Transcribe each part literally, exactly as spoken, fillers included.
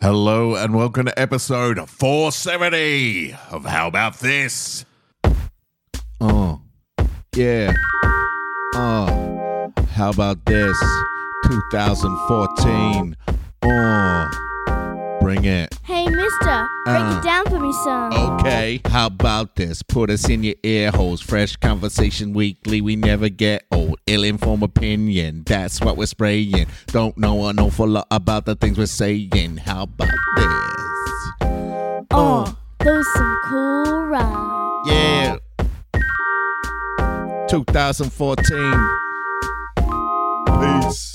Hello and welcome to episode four seventy of How About This? Oh, yeah. Oh, how about this? twenty fourteen. Oh, bring it. Hey, mister, break Uh. it down for me, son. Okay, how about this? Put us in your ear holes. Fresh conversation weekly. We never get old. Ill-informed opinion. That's what we're spraying. Don't know an awful lot about the things we're saying. How about this? Oh, those some cool rhymes. Yeah. twenty fourteen. Peace.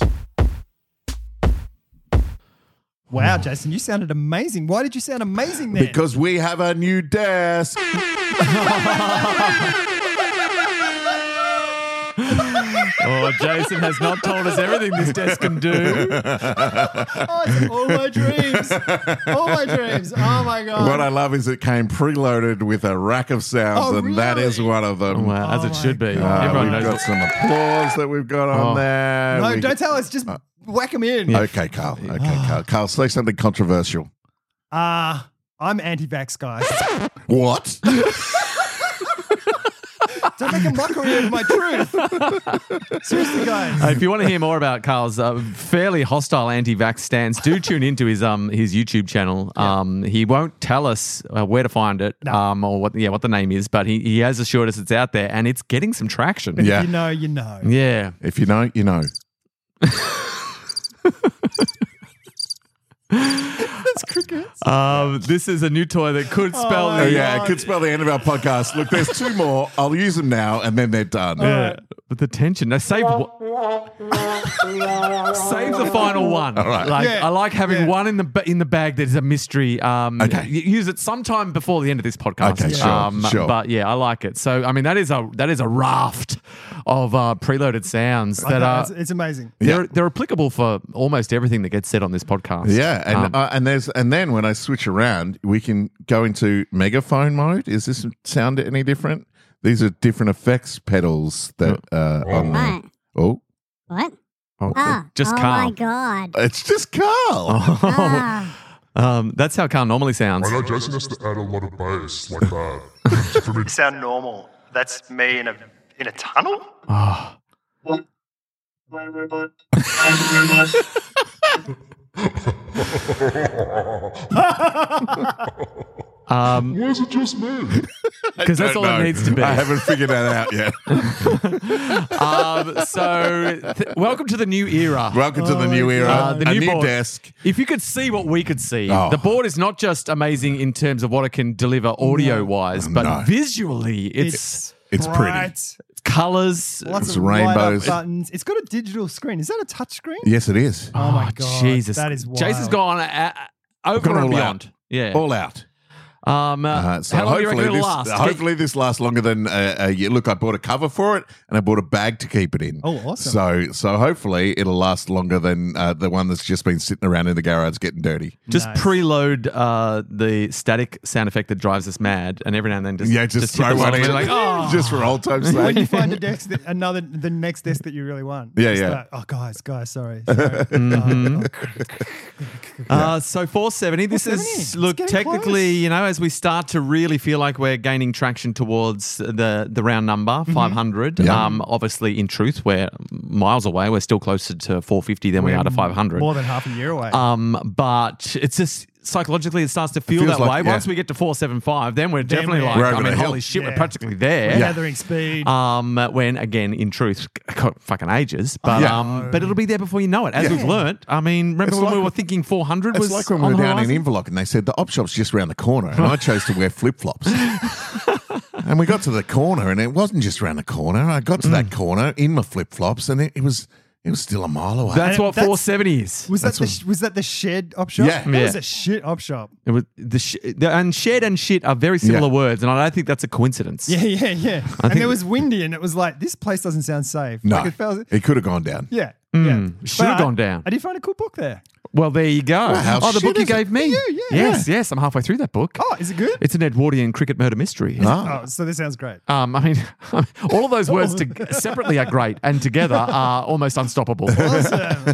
Wow, Jason, you sounded amazing. Why did you sound amazing then? Because we have a new desk. Oh, Jason has not told us everything this desk can do. Oh, it's all my dreams. All my dreams. Oh, my God. What I love is it came preloaded with a rack of sounds, Oh, and that really? is one of them. Wow, as Oh it my should be. God. Uh, Everyone we've knows got it. some applause that we've got on Oh. there. no, We- don't tell us. Just whack them in. Okay, Carl. Okay, Carl. Carl, say something controversial. Uh, I'm anti-vax, guys. What? Don't make a mockery of my truth. Seriously, guys. Uh, if you want to hear more about Carl's uh, fairly hostile anti-vax stance, do tune into his um his YouTube channel. Um, he won't tell us uh, where to find it, No. um, or what yeah what the name is, but he, he has assured us it's out there and it's getting some traction. Yeah. You know, you know. Yeah. If you know, you know. That's crickets. Um, this is a new toy that could spell Oh, the Oh, yeah, God. it could spell the end of our podcast. Look, there's two more. I'll use them now, and then they're done. Yeah, but the tension. Now save save the final one. All right. Like, Yeah, I like having yeah. one in the ba- in the bag that is a mystery. Um, Okay. y- use it sometime before the end of this podcast. Okay, sure, Um, sure. But yeah, I like it. So I mean, that is a that is a raft of uh, preloaded sounds I that know, are it's, it's amazing. they're Yeah. they're applicable for almost everything that gets said on this podcast. Yeah, and Um, uh, and there's and then when I switch around, we can go into megaphone mode. Is this sound any different? These are different effects pedals that uh, on the, What? oh, What? oh, Ah, just oh Carl. my God. it's just Carl. Ah. Um, that's how Carl normally sounds. I know Jason has to add a lot of bass like that. For me, You sound normal. That's me in a in a tunnel. Oh. Um, why is it just me? because that's Don't all know. it needs to be. I haven't figured that out yet. Um, so, th- welcome to the new era. Welcome to the Oh new my era. Uh, the a new new board. desk. If you could see what we could see, Oh. the board is not just amazing in terms of what it can deliver audio wise, but No. visually, it's, It's pretty. bright. colors. Lots It's of rainbows. light up buttons. It's got a digital screen. Is that a touch screen? Yes, it is. Oh, my God. Jesus. That is wild. Jason's gone uh, uh, over Gone and all beyond. out. Yeah. All out. Um, uh, Uh, so how long do you hopefully reckon it'll this, last? hopefully this lasts longer than uh, a year. Look, I bought a cover for it and I bought a bag to keep it in. Oh, awesome. So so hopefully it'll last longer than uh, the one that's just been sitting around in the garage getting dirty. Just Nice. preload uh, the static sound effect that drives us mad, and every now and then just Yeah, just, hit throw the one button in, and be like, oh. just for old time's When sake. you find a desk that another the next desk that you really want. Yeah, Just yeah. like, oh, guys, guys, sorry. sorry. Mm-hmm. Oh, Uh, so four seventy. This four seventy. is It's look getting technically, close. you know, as we start to really feel like we're gaining traction towards the the round number Mm-hmm. five hundred. Yeah. Um, obviously, in truth, we're miles away. We're still closer to four fifty than we We're are to five hundred. More than half a year away. Um, but it's just psychologically, it starts to feel feels that like- way. yeah. Once we get to four seven five, then we're Then definitely we're- like, We're I over mean, the hill. holy shit, we're Yeah. practically there. Gathering speed. Um, when again, in truth, fucking ages, but Yeah. um, but it'll be there before you know it. As Yeah. we've learnt, I mean, remember It's when we like- were thinking four hundred was It's like when we on were the down in horizon? Inverloch and they said the op shop's just around the corner, and I chose to wear flip flops. And we got to the corner, and it wasn't just around the corner. I got to that corner in my flip flops, and it, it was it was still a mile away. That's And what that's- four seventy is. was that that's the what- sh- was that the shed op shop? Yeah. That Yeah. was a shit op shop. It was the, sh- the and shed and shit are very similar Yeah. words, and I don't think that's a coincidence. Yeah, yeah, yeah. and think- it was windy, and it was like this place doesn't sound safe. no, Like it felt, it could have gone down. yeah, Mm, yeah. should have But I- gone down. I did find a cool book there. Well, there you go. how oh, the shit book you is it? gave me. You, Yes, yes. I'm halfway through that book. Oh, is it good? It's an Edwardian cricket murder mystery. Ah. Oh, so this sounds great. Um, I mean, all of those words to, separately are great, and together are almost unstoppable. Awesome. Oh,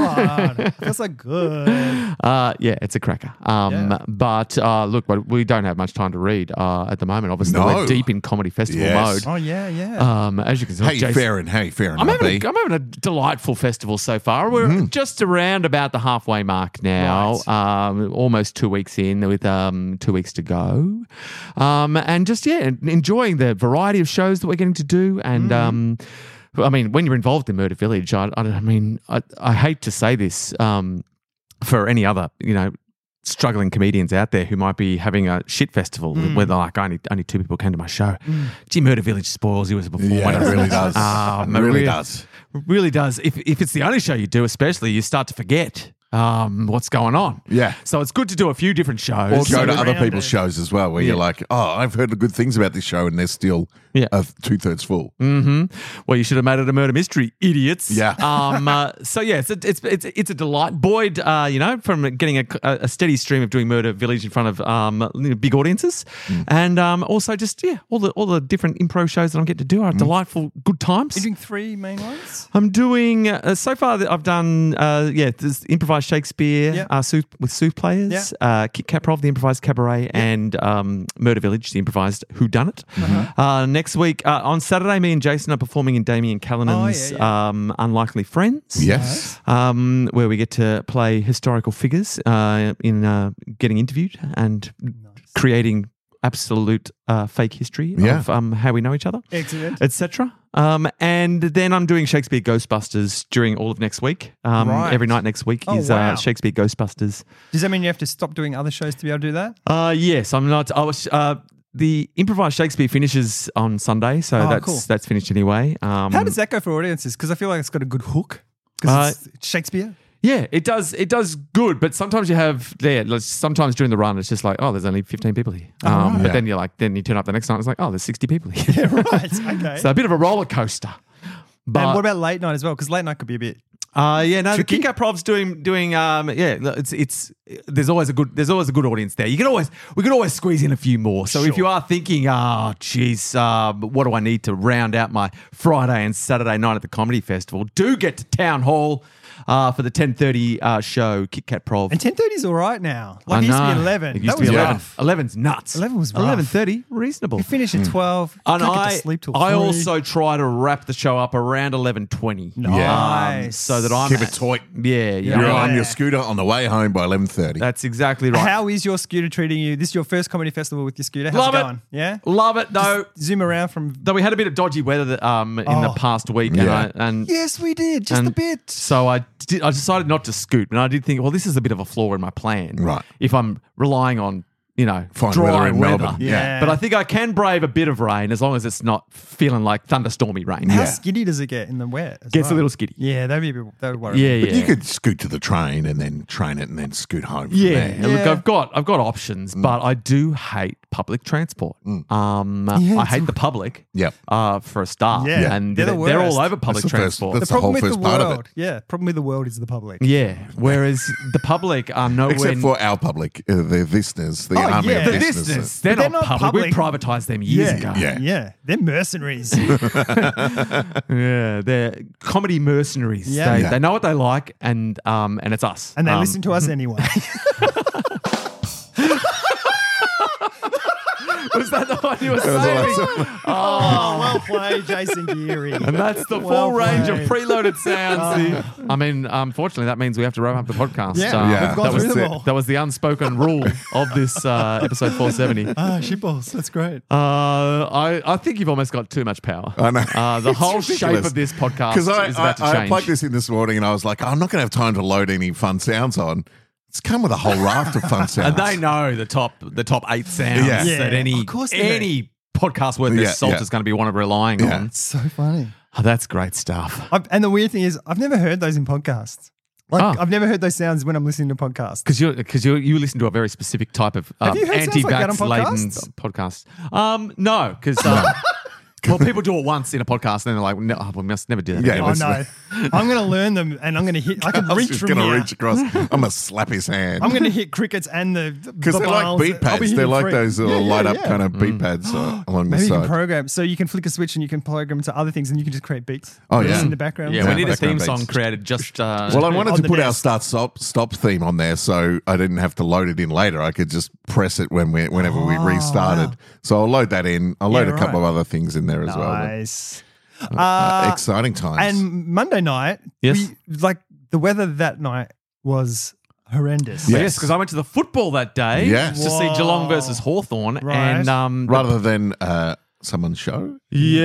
my God. Feels so good. Uh, yeah, it's a cracker. Um, Yeah. But uh, look, but we don't have much time to read uh, at the moment. Obviously, No. we're deep in comedy festival Yes. Oh, yeah, yeah. mode. Um, as you can see, How you Jason- faring? How you faring, I'm having, Robbie? a, I'm having a delightful festival so far. We're Mm-hmm. just around about the halfway mark now, um, almost two weeks in with um, two weeks to go. Um, and just, yeah, enjoying the variety of shows that we're getting to do. And, um, I mean, when you're involved in Murder Village, I, I, I mean, I, I hate to say this um, for any other, you know, struggling comedians out there who might be having a shit festival where they're like, only, only two people came to my show. Gee, Murder Village spoils you as a performer. Yeah, it doesn't really does. Um, it really really- does. Really does. If if it's the only show you do, especially, you start to forget um, what's going on. Yeah. So it's good to do a few different shows. Or go to so other rounded. people's shows as well, where you're Yeah. like, oh, I've heard good things about this show, and they're still Yeah. uh, two thirds full. Mm-hmm. Well, you should have made it a murder mystery, idiots. Yeah. Um. Uh, so yeah, it's a, it's it's it's a delight, Boyd. Uh, you know, from getting a, a steady stream of doing Murder Village in front of um you know, big audiences, Mm. and um also just yeah all the all the different improv shows that I'm getting to do are Mm. delightful, good times. You're doing three main ones? I'm doing uh, so far. I've done uh, yeah, there's improvised Shakespeare Yep. uh, sooth, with sooth players, Yeah. uh, Kit Kat Prov, the improvised cabaret, and um, Murder Village, the improvised whodunit. Uh-huh. Uh, next week uh, on Saturday, me and Jason are performing in Damien Callinan's Oh, yeah, Um, Unlikely Friends. Yes. Um, where we get to play historical figures uh, in uh, getting interviewed and creating absolute uh, fake history Yeah. of um, how we know each other, Excellent. et cetera. Um, and then I'm doing Shakespeare Ghostbusters during all of next week. Um, Right. Every night next week Oh, is wow. uh, Shakespeare Ghostbusters. Does that mean you have to stop doing other shows to be able to do that? Uh, yes, I'm not. I was. Uh, the improvised Shakespeare finishes on Sunday, so Oh, that's cool. that's finished anyway. Um, How does that go for audiences? Because I feel like it's got a good hook. Because it's Shakespeare. Yeah, it does. It does good, but sometimes you have yeah. like, Sometimes during the run, it's just like, oh, there's only fifteen people here. Um, right. But Yeah. then you're like, then you turn up the next night, it's like, oh, there's sixty people here. Yeah, right. Okay. So a bit of a roller coaster. But and what about late night as well? Because late night could be a bit. Uh, yeah, no, Tricky. the Kick Out Prov's doing doing um yeah, it's it's there's always a good there's always a good audience there. You can always we could always squeeze in a few more. So if you are thinking, oh geez, uh, what do I need to round out my Friday and Saturday night at the Comedy Festival? Do get to Town Hall uh, for the ten thirty uh, show, Kit Kat Prov. And ten thirty is all right now. Like I it used to know. be eleven. It used that to be was eleven. rough. eleven's nuts. eleven was rough. eleven thirty, reasonable. You finish at twelve. And can't get I, to sleep till I three. also try to wrap the show up around eleven twenty. Nice. Um, so that I'm Keep it tight. Yeah, yeah. You're Yeah. on your scooter on the way home by eleven thirty. That's exactly right. How is your scooter treating you? This is your first comedy festival with your scooter. How's Love it it. going? Yeah. Love it. No, Zoom around from. though we had a bit of dodgy weather that, um, in the Oh. past week, and, Yeah. I, and Yes, we did. Just and a bit. So I did, I decided not to scoot, and I did think, well, this is a bit of a flaw in my plan. Right. If I'm relying on, you know, Fine dry weather in weather. Melbourne. Yeah. But I think I can brave a bit of rain as long as it's not feeling like thunderstormy rain. How Yeah. skiddy does it get in the wet? as Gets a well? little skiddy. Yeah, that'd be a bit, that would worry Yeah, me. But yeah. you could scoot to the train and then train it and then scoot home. From Yeah, there. look, Yeah. I've got I've got options, Mm. but I do hate public transport. Um, Yeah, I it's hate a- the public. Yep. Uh, for a start, Yeah. and They're they're, the they're all worst. over public That's the first- transport. that's The the problem whole with first the part of world, it. yeah, problem with the world is the public. Yeah, whereas the public are nowhere. Except for our public, uh, the listeners, the Oh, army yeah. of the listeners. listeners, they're, But they're not, not public. We public. privatised them years yeah, ago. Yeah. yeah, they're mercenaries. Yeah, they're comedy mercenaries. Yeah. They, Yeah. they know what they like, and um, and it's us. And they Um, listen to us anyway. Was that the one you were was saying? oh, well played, Jason Geary. And that's the Well full range of played. preloaded sounds. I mean, unfortunately, that means we have to wrap up the podcast. Yeah, Um, Yeah. we've gone that was through them it. all. that was the unspoken rule of this uh, episode four seventy. Uh, Ah, shitballs. That's great. I I think you've almost got too much power. I know. Uh, the It's whole shape ridiculous. of this podcast Because I, is I, about to I change. plugged this in this morning and I was like, I'm not going to have time to load any fun sounds on. It's come with a whole raft of fun sounds. And they know the top the top eight sounds Yeah. Yeah, that any of course they any podcast worth their Yeah, salt yeah. is going to be one of relying Yeah. on. So funny. Oh, that's great stuff. I've, and the weird thing is, I've never heard those in podcasts. Like, Oh. I've never heard those sounds when I'm listening to podcasts. Because you because you you listen to a very specific type of um, Have you heard sounds like that on anti-vax laden podcasts? podcast. Um, no, because uh, Well, people do it once in a podcast, and then they're like, no, oh, we must never do that. Yeah, again. Oh that's- no, I'm going to learn them, and I'm going to hit. I can I was reach just from going to here. reach across. I'm going to slap his hand. I'm going to hit crickets and the Because the they're like balls. beat I'll be pads. They're hitting like three. those little Yeah, yeah, light up yeah. kind of beat pads uh, along the Maybe you can side. program so you can flick a switch and you can program to other things, and you can just create beats. Oh, Just yeah. in the background. Yeah, Yeah, we need a background theme song beats. created just. Uh, Well, I wanted On to the put our desk. start stop stop theme on there, so I didn't have to load it in later. I could just press it when we whenever we Oh, restarted. wow. So I'll load that in. I'll load Yeah, a couple right. of other things in there as well. Nice. Uh, Uh, exciting times. and Monday night, Yes. we, like the weather that night was horrendous. Yeah. Yes, because I went to the football that day Yes. to see Geelong Whoa. versus Hawthorn, Right. and um, the- Rather than uh, someone's show,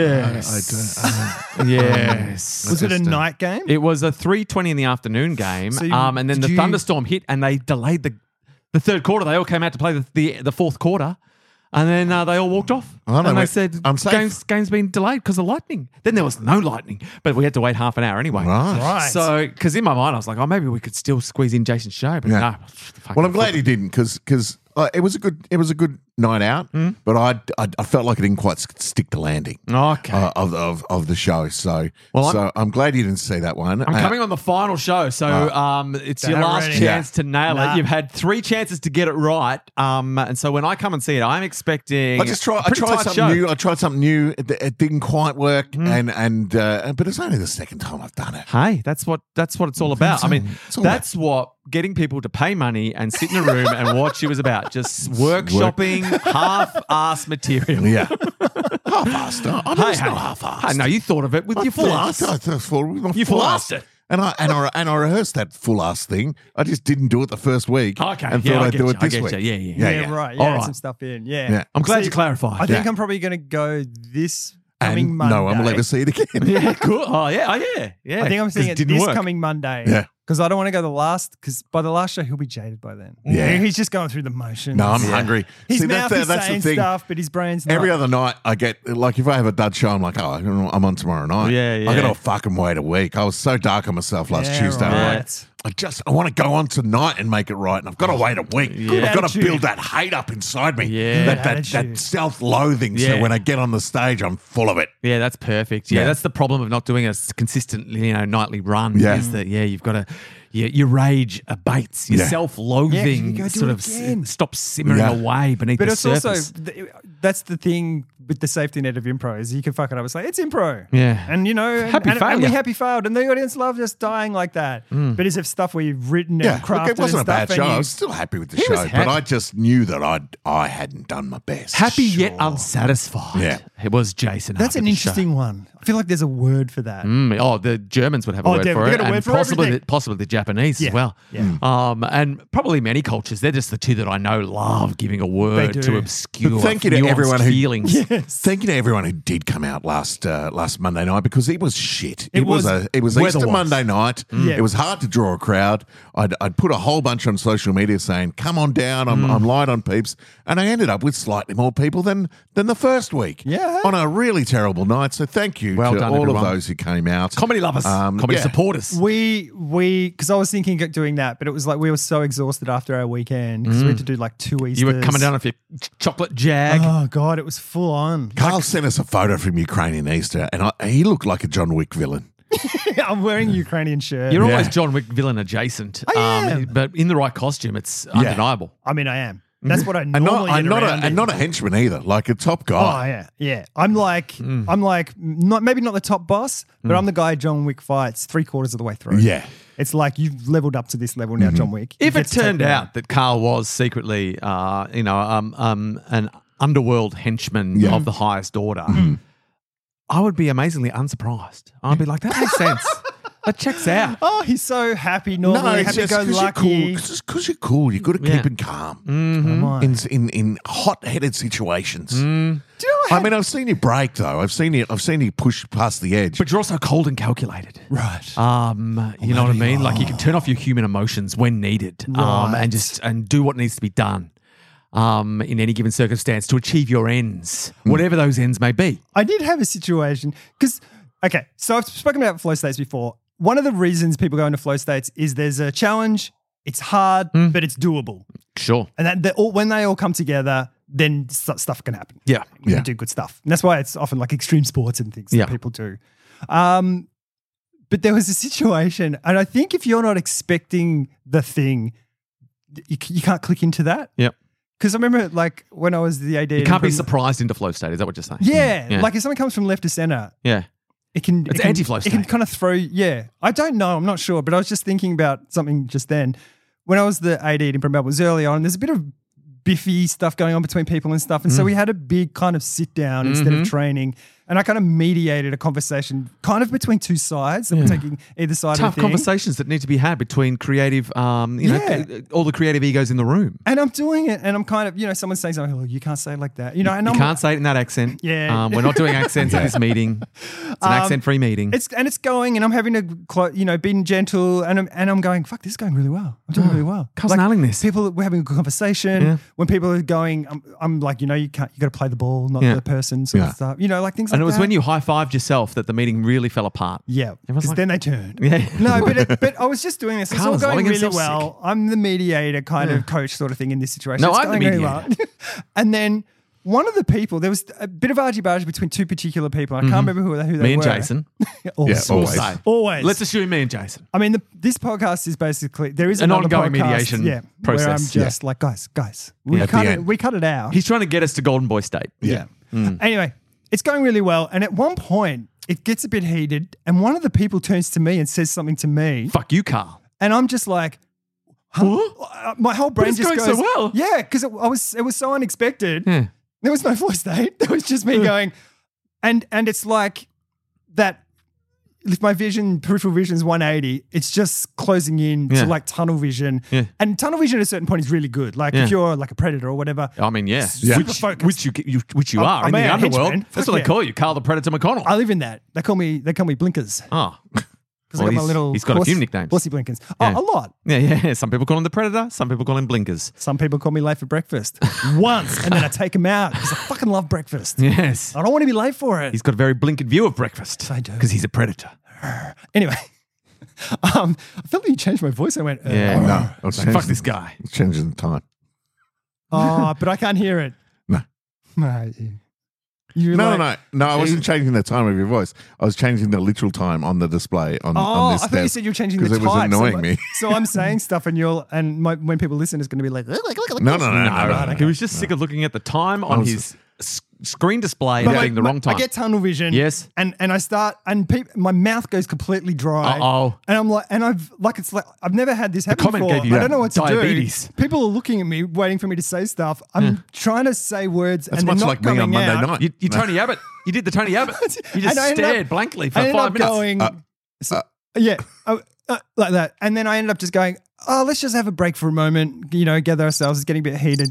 yes, I don't, uh, yes. Was it a Just, uh, night game? It was a three twenty in the afternoon game, So you- um, and then did the you- thunderstorm hit, and they delayed the the third quarter. They all came out to play the the, the fourth quarter, and then uh, they all walked off. I know, and they we- said, I'm safe. "Game's game's been delayed because of lightning." Then there was no lightning, but we had to wait half an hour anyway. right. right. So, because in my mind, I was like, "Oh, maybe we could still squeeze in Jason's show," but Yeah. no. Well, I'm glad he didn't because uh, it was a good it was a good night out, but I, I I felt like it didn't quite s- stick to landing. Okay. Uh, of, of of the show, so Well, I'm- so I'm, glad you didn't see that one. I'm Uh, coming on the final show, so um, it's your Don't last ready. chance Yeah. to nail Nah. it. You've had three chances to get it right, um, and so when I come and see it, I'm expecting. I just try. a I pretty tried tight something show. new. I tried something new. It, it didn't quite work, and and uh, but it's only the second time I've done it. Hey, that's what that's what it's all about. I mean, It's all that's what getting people to pay money and sit in a room and watch you was about. Just workshopping half-ass material. Yeah, half-assed. I I know it's not half-assed. Hey, no, you thought of it with I your full full-ass. ass. I thought full, my You full full-assed ass. it. And I and I and I rehearsed that full ass thing. I just didn't do it the first week. Okay, and yeah, thought I I'd get do you, it I this get week. you. Yeah, yeah, yeah, yeah, yeah. right. All Yeah, right. some stuff in. Yeah. Yeah. I'm glad See, you clarified. I think Yeah. I'm probably going to go this coming And Monday. no one will ever see it again. Yeah, cool. Oh, yeah, oh, yeah, yeah. I think I'm seeing 'Cause it didn't this work. coming Monday. Yeah. Because I don't want to go the last, because by the last show, he'll be jaded by then. Yeah. He's just going through the motions. No, I'm Yeah. hungry. His See, mouth that's, is the, that's the saying thing. stuff, but his brain's not. Every other night, I get like if I have a dud show, I'm like, oh, I'm on tomorrow night. Yeah, yeah. I got to fucking wait a week. I was so dark on myself last Yeah, Tuesday. I'm right. like, I just I want to go on tonight and make it right, and I've got to wait a week. Good I've got to attitude. build that hate up inside me. Yeah. that that, Good that attitude. self-loathing. So Yeah. when I get on the stage, I'm full of it. Yeah, that's perfect. Yeah, Yeah. that's the problem of not doing a s- consistent, you know, nightly run. Yeah. Is that yeah, you've got to your, your rage abates, your Yeah. self-loathing Yeah, you go do sort it of s- again. stops simmering Yeah. away beneath But the it's surface. also, th- that's the thing with the safety net of impro is you can fuck it up. It's like, it's impro. Yeah. And, you know, and, Happy and, and we failure. happy failed. And the audience loved us dying like that. But is it stuff where you've written Yeah, and crafted look, it wasn't a and stuff bad and show. you- I was still happy with the He was show, happy. but I just knew that I I hadn't done my best. Happy yet unsatisfied. Yeah. It was Jason. That's after an the show. interesting one. I feel like there's a word for that. Mm, oh, the Germans would have a Oh, word damn, for they it, got a and word for possibly everything. the, possibly the Japanese Yeah, as well. yeah. Um, and probably many cultures. They're just the two that I know love giving a word do. to obscure. But thank you to nuanced everyone who feelings. Thank you to everyone who did come out last uh, last Monday night because it was shit. It, It was, was- a it was weather Easter was. Monday night. Yeah. It was hard to draw a crowd. I'd, I'd put a whole bunch on social media saying, "Come on down, I'm, I'm light on peeps," and I ended up with slightly more people than than the first week. Yeah. on a really terrible night. So thank you Well to done, all everyone. of those who came out. Comedy lovers, Um, comedy yeah. supporters. We, we, because I was thinking of doing that, but it was like we were so exhausted after our weekend because we had to do like two Easters. You were coming down off your ch- chocolate jag. Oh, God, it was full on. Carl sent us a photo from Ukrainian Easter, and I, he looked like a John Wick villain. I'm wearing a Ukrainian shirt. You're Yeah. always John Wick villain adjacent. I am. but in the right costume, it's undeniable. I mean, I am. That's what I And normally not, and get not, a, around in. and not a henchman either, like a top Oh guy. yeah, yeah. I'm like, Hmm. I'm like, not maybe not the top boss, but I'm the guy John Wick fights three quarters of the way through. Yeah. It's like you've leveled up to this level now, John Wick. You If get it to take turned me out that Carl was secretly, uh, you know, um, um, an underworld henchman Yeah. of the highest order, Hmm. I would be amazingly unsurprised. I'd be like, that makes sense. That checks out. Oh, he's so happy normally, it's happy just go 'cause you're lucky. cool. It's just because you're cool. You're good at Yeah. keeping calm Come on. in, in in hot-headed situations. Do you know what I mean, I've seen you break though. I've seen you. I've seen you push past the edge. But you're also cold and calculated. Right. Um, you know what I mean? Like you can turn off your human emotions when needed, um, Right. and just and do what needs to be done, um, in any given circumstance to achieve your ends, whatever those ends may be. I did have a situation because, okay, so I've spoken about flow states before. One of the reasons people go into flow states is there's a challenge, it's hard, but it's doable. Sure. And that they all, when they all come together, then st- stuff can happen. Yeah. You Yeah. can do good stuff. And that's why it's often like extreme sports and things Yeah. that people do. Um, but there was a situation, and I think if you're not expecting the thing, you, c- you can't click into that. Yep. Because I remember like when I was the A D. You can't be in- surprised into flow state. Is that what you're saying? Yeah, Yeah. like if something comes from left to center, Yeah. it can It's it can, anti-flow It can state. kind of throw. Yeah, I don't know. I'm not sure, but I was just thinking about something just then. When I was the A D at Impro Melbourne, it was early on. There's a bit of biffy stuff going on between people and stuff, and Mm. so we had a big kind of sit down instead Mm-hmm. of training, and I kind of mediated a conversation, kind of between two sides that were taking either side Tough of the thing. conversations that need to be had between creative, um, you Yeah. know, all the creative egos in the room. And I'm doing it, and I'm kind of, you know, someone's saying something, oh, you can't say it like that, you know, and You I'm can't say it in that accent. Yeah. Um, we're not doing accents at this meeting. It's an accent-free meeting. It's and it's going, and I'm having to, clo- you know, being gentle, and I'm and I'm going, fuck, this is going really well. I'm doing really well. Carl's nailing this. People, we're having a good conversation. Yeah. When people are going, I'm, I'm like, you know, you can't, you got to play the ball, not Yeah. the person, sort Yeah. of stuff. You know, like things like and it was that. when you high-fived yourself that the meeting really fell apart. yeah, Everyone's because like- then they turned. Yeah. No, but it, but I was just doing this. It's all Carl's going loving really himself well. I'm the mediator kind of coach sort of thing in this situation. No, It's I'm the going really mediator. well. And then one of the people, there was a bit of argy-bargy between two particular people. I can't remember who, who they Me and were. Jason. always. Yeah, always. Say. Always. Let's assume me and Jason. I mean, the, this podcast is basically there is An another ongoing podcast, mediation yeah, process. where I'm just like, guys, guys, we Yeah, at cut the it, end. we cut it out. He's trying to get us to Golden Boy State. yeah. Mm. Anyway, it's going really well, and at one point, it gets a bit heated, and one of the people turns to me and says something to me, Fuck you, Carl. and I'm just like, huh? Uh, my whole brain it's just going goes, so well. yeah, because it, I was it was so unexpected. Yeah. There was no flow state. There was just me going, and and it's like that. If my vision, peripheral vision is one eighty, it's just closing in Yeah. to like tunnel vision. Yeah. And tunnel vision at a certain point is really good. Like Yeah. if you're like a predator or whatever. I mean, yeah. Super Which, focused. which you, you which you I'm- are I'm in the a underworld. henchman. That's Fuck what they yeah. call you, Carl the Predator McConnell. I live in that. They call me they call me blinkers. oh. Because Well, I got my he's- little he's got a few nicknames. Bossy blinkers. Yeah. Oh, a lot. Yeah, yeah. Some people call him the Predator. Some people call him Blinkers. Some people call me late for breakfast once, and then I take them out because I fucking love breakfast. Yes. I don't want to be late for it. He's got a very blinkered view of breakfast. I do. Because he's a predator. Anyway, um, I felt like you changed my voice. I went, uh, Yeah. No, I was Like, changing, fuck this guy. I was changing the time. oh, but I can't hear it. No. No, you No, like, no, no, no. I wasn't changing the time of your voice. I was changing the literal time on the display on, Oh, on this I thought you desk said you were changing the 'cause time. it was annoying so, me. So I'm saying stuff, and you'll and my, when people listen, it's going to be like, No, no, no, no, no, no. He was just sick of looking at the time on was- his s- screen display But and like, getting the my- wrong time. I get tunnel vision. Yes. And and I start and peop, my mouth goes completely dry. Uh-oh. And I'm like, and I've like it's like I've never had this happen comment before. gave you I don't know what to diabetes. do. People are looking at me, waiting for me to say stuff. I'm trying to say words, That's and they're much not like me on coming Monday out. night. You, you Tony Abbott. You did the Tony Abbott. You just And I ended stared up- blankly for I ended five up minutes. going, Uh, so- yeah, uh, uh, like that. And then I ended up just going, oh, let's just have a break for a moment. You know, gather ourselves. It's getting a bit heated.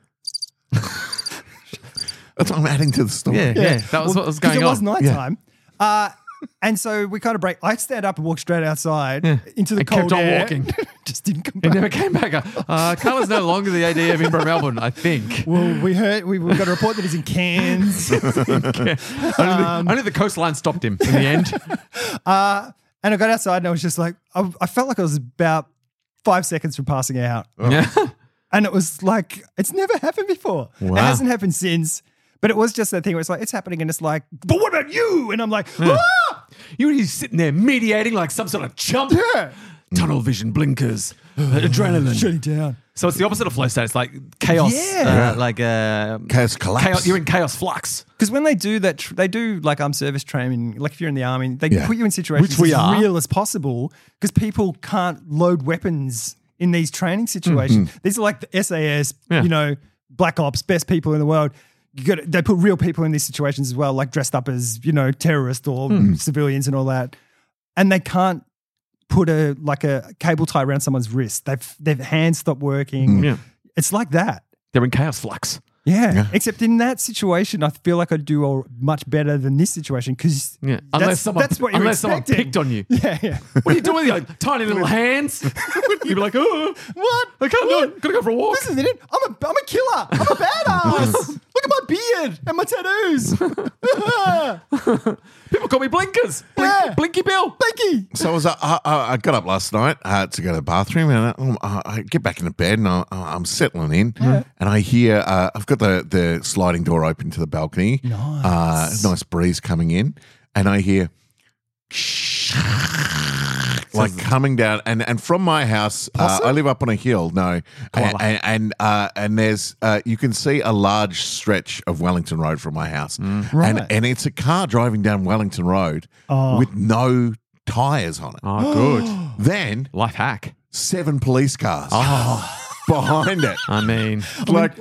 That's what I'm adding to the story. yeah, yeah, That was what was 'Cause going it was on. nighttime. Uh, and so we kind of break. I stand up and walk straight outside Yeah. into the And cold kept on air. walking. Just didn't come He back. never came back. Uh, Carla's no longer the A D of Impro Melbourne, I think. Well, we heard we, we got a report that he's in Cairns. only, the, only the coastline stopped him in the end. uh, and I got outside and I was just like, I, I felt like I was about five seconds from passing out. Yeah. And it was like, it's never happened before. Wow. It hasn't happened since. But it was just that thing where it's like, it's happening and it's like, but what about you? And I'm like, ah! You were sitting there mediating like some sort of chump. Yeah. Tunnel vision, blinkers, adrenaline. Shutting down. So it's the opposite of flow state. It's like chaos. Yeah. Uh, like uh, Chaos collapse. chaos. You're in chaos flux. Because when they do that, tr- they do like armed service training. Like if you're in the army, they Yeah. put you in situations Which we as are. real as possible because people can't load weapons in these training situations. These are like the S A S, Yeah. you know, Black Ops, best people in the world. You got they put real people in these situations as well, like dressed up as you know terrorists or civilians and all that, and they can't put a like a cable tie around someone's wrist. They've their hands stop working. Yeah. It's like that. They're in chaos flux. Yeah. Except in that situation, I feel like I'd do all much better than this situation because Yeah. Unless someone, that's what you're unless someone expecting. picked on you. Yeah, yeah. What are you doing with your tiny little hands? You'd be like, oh, What? I can't do it. Gotta go for a walk. This isn't it. I'm a, I'm a killer. I'm a badass. Look Look at my beard and my tattoos. People call me Blinkers. Blink, Yeah. Blinky Bill. Blinky. So I was, uh, I, I got up last night uh, to go to the bathroom, and I, I, I get back into bed, and I, I'm settling in, and I hear uh, I've got the, the sliding door open to the balcony. Nice. uh, nice breeze coming in, and I hear like coming down, and, and from my house, uh, I live up on a hill. No, and and and, uh, and there's uh, you can see a large stretch of Wellington Road from my house, Right. and and it's a car driving down Wellington Road Oh. with no tires on it. Oh, good. Then Life hack. seven police cars Oh, behind it, I mean, like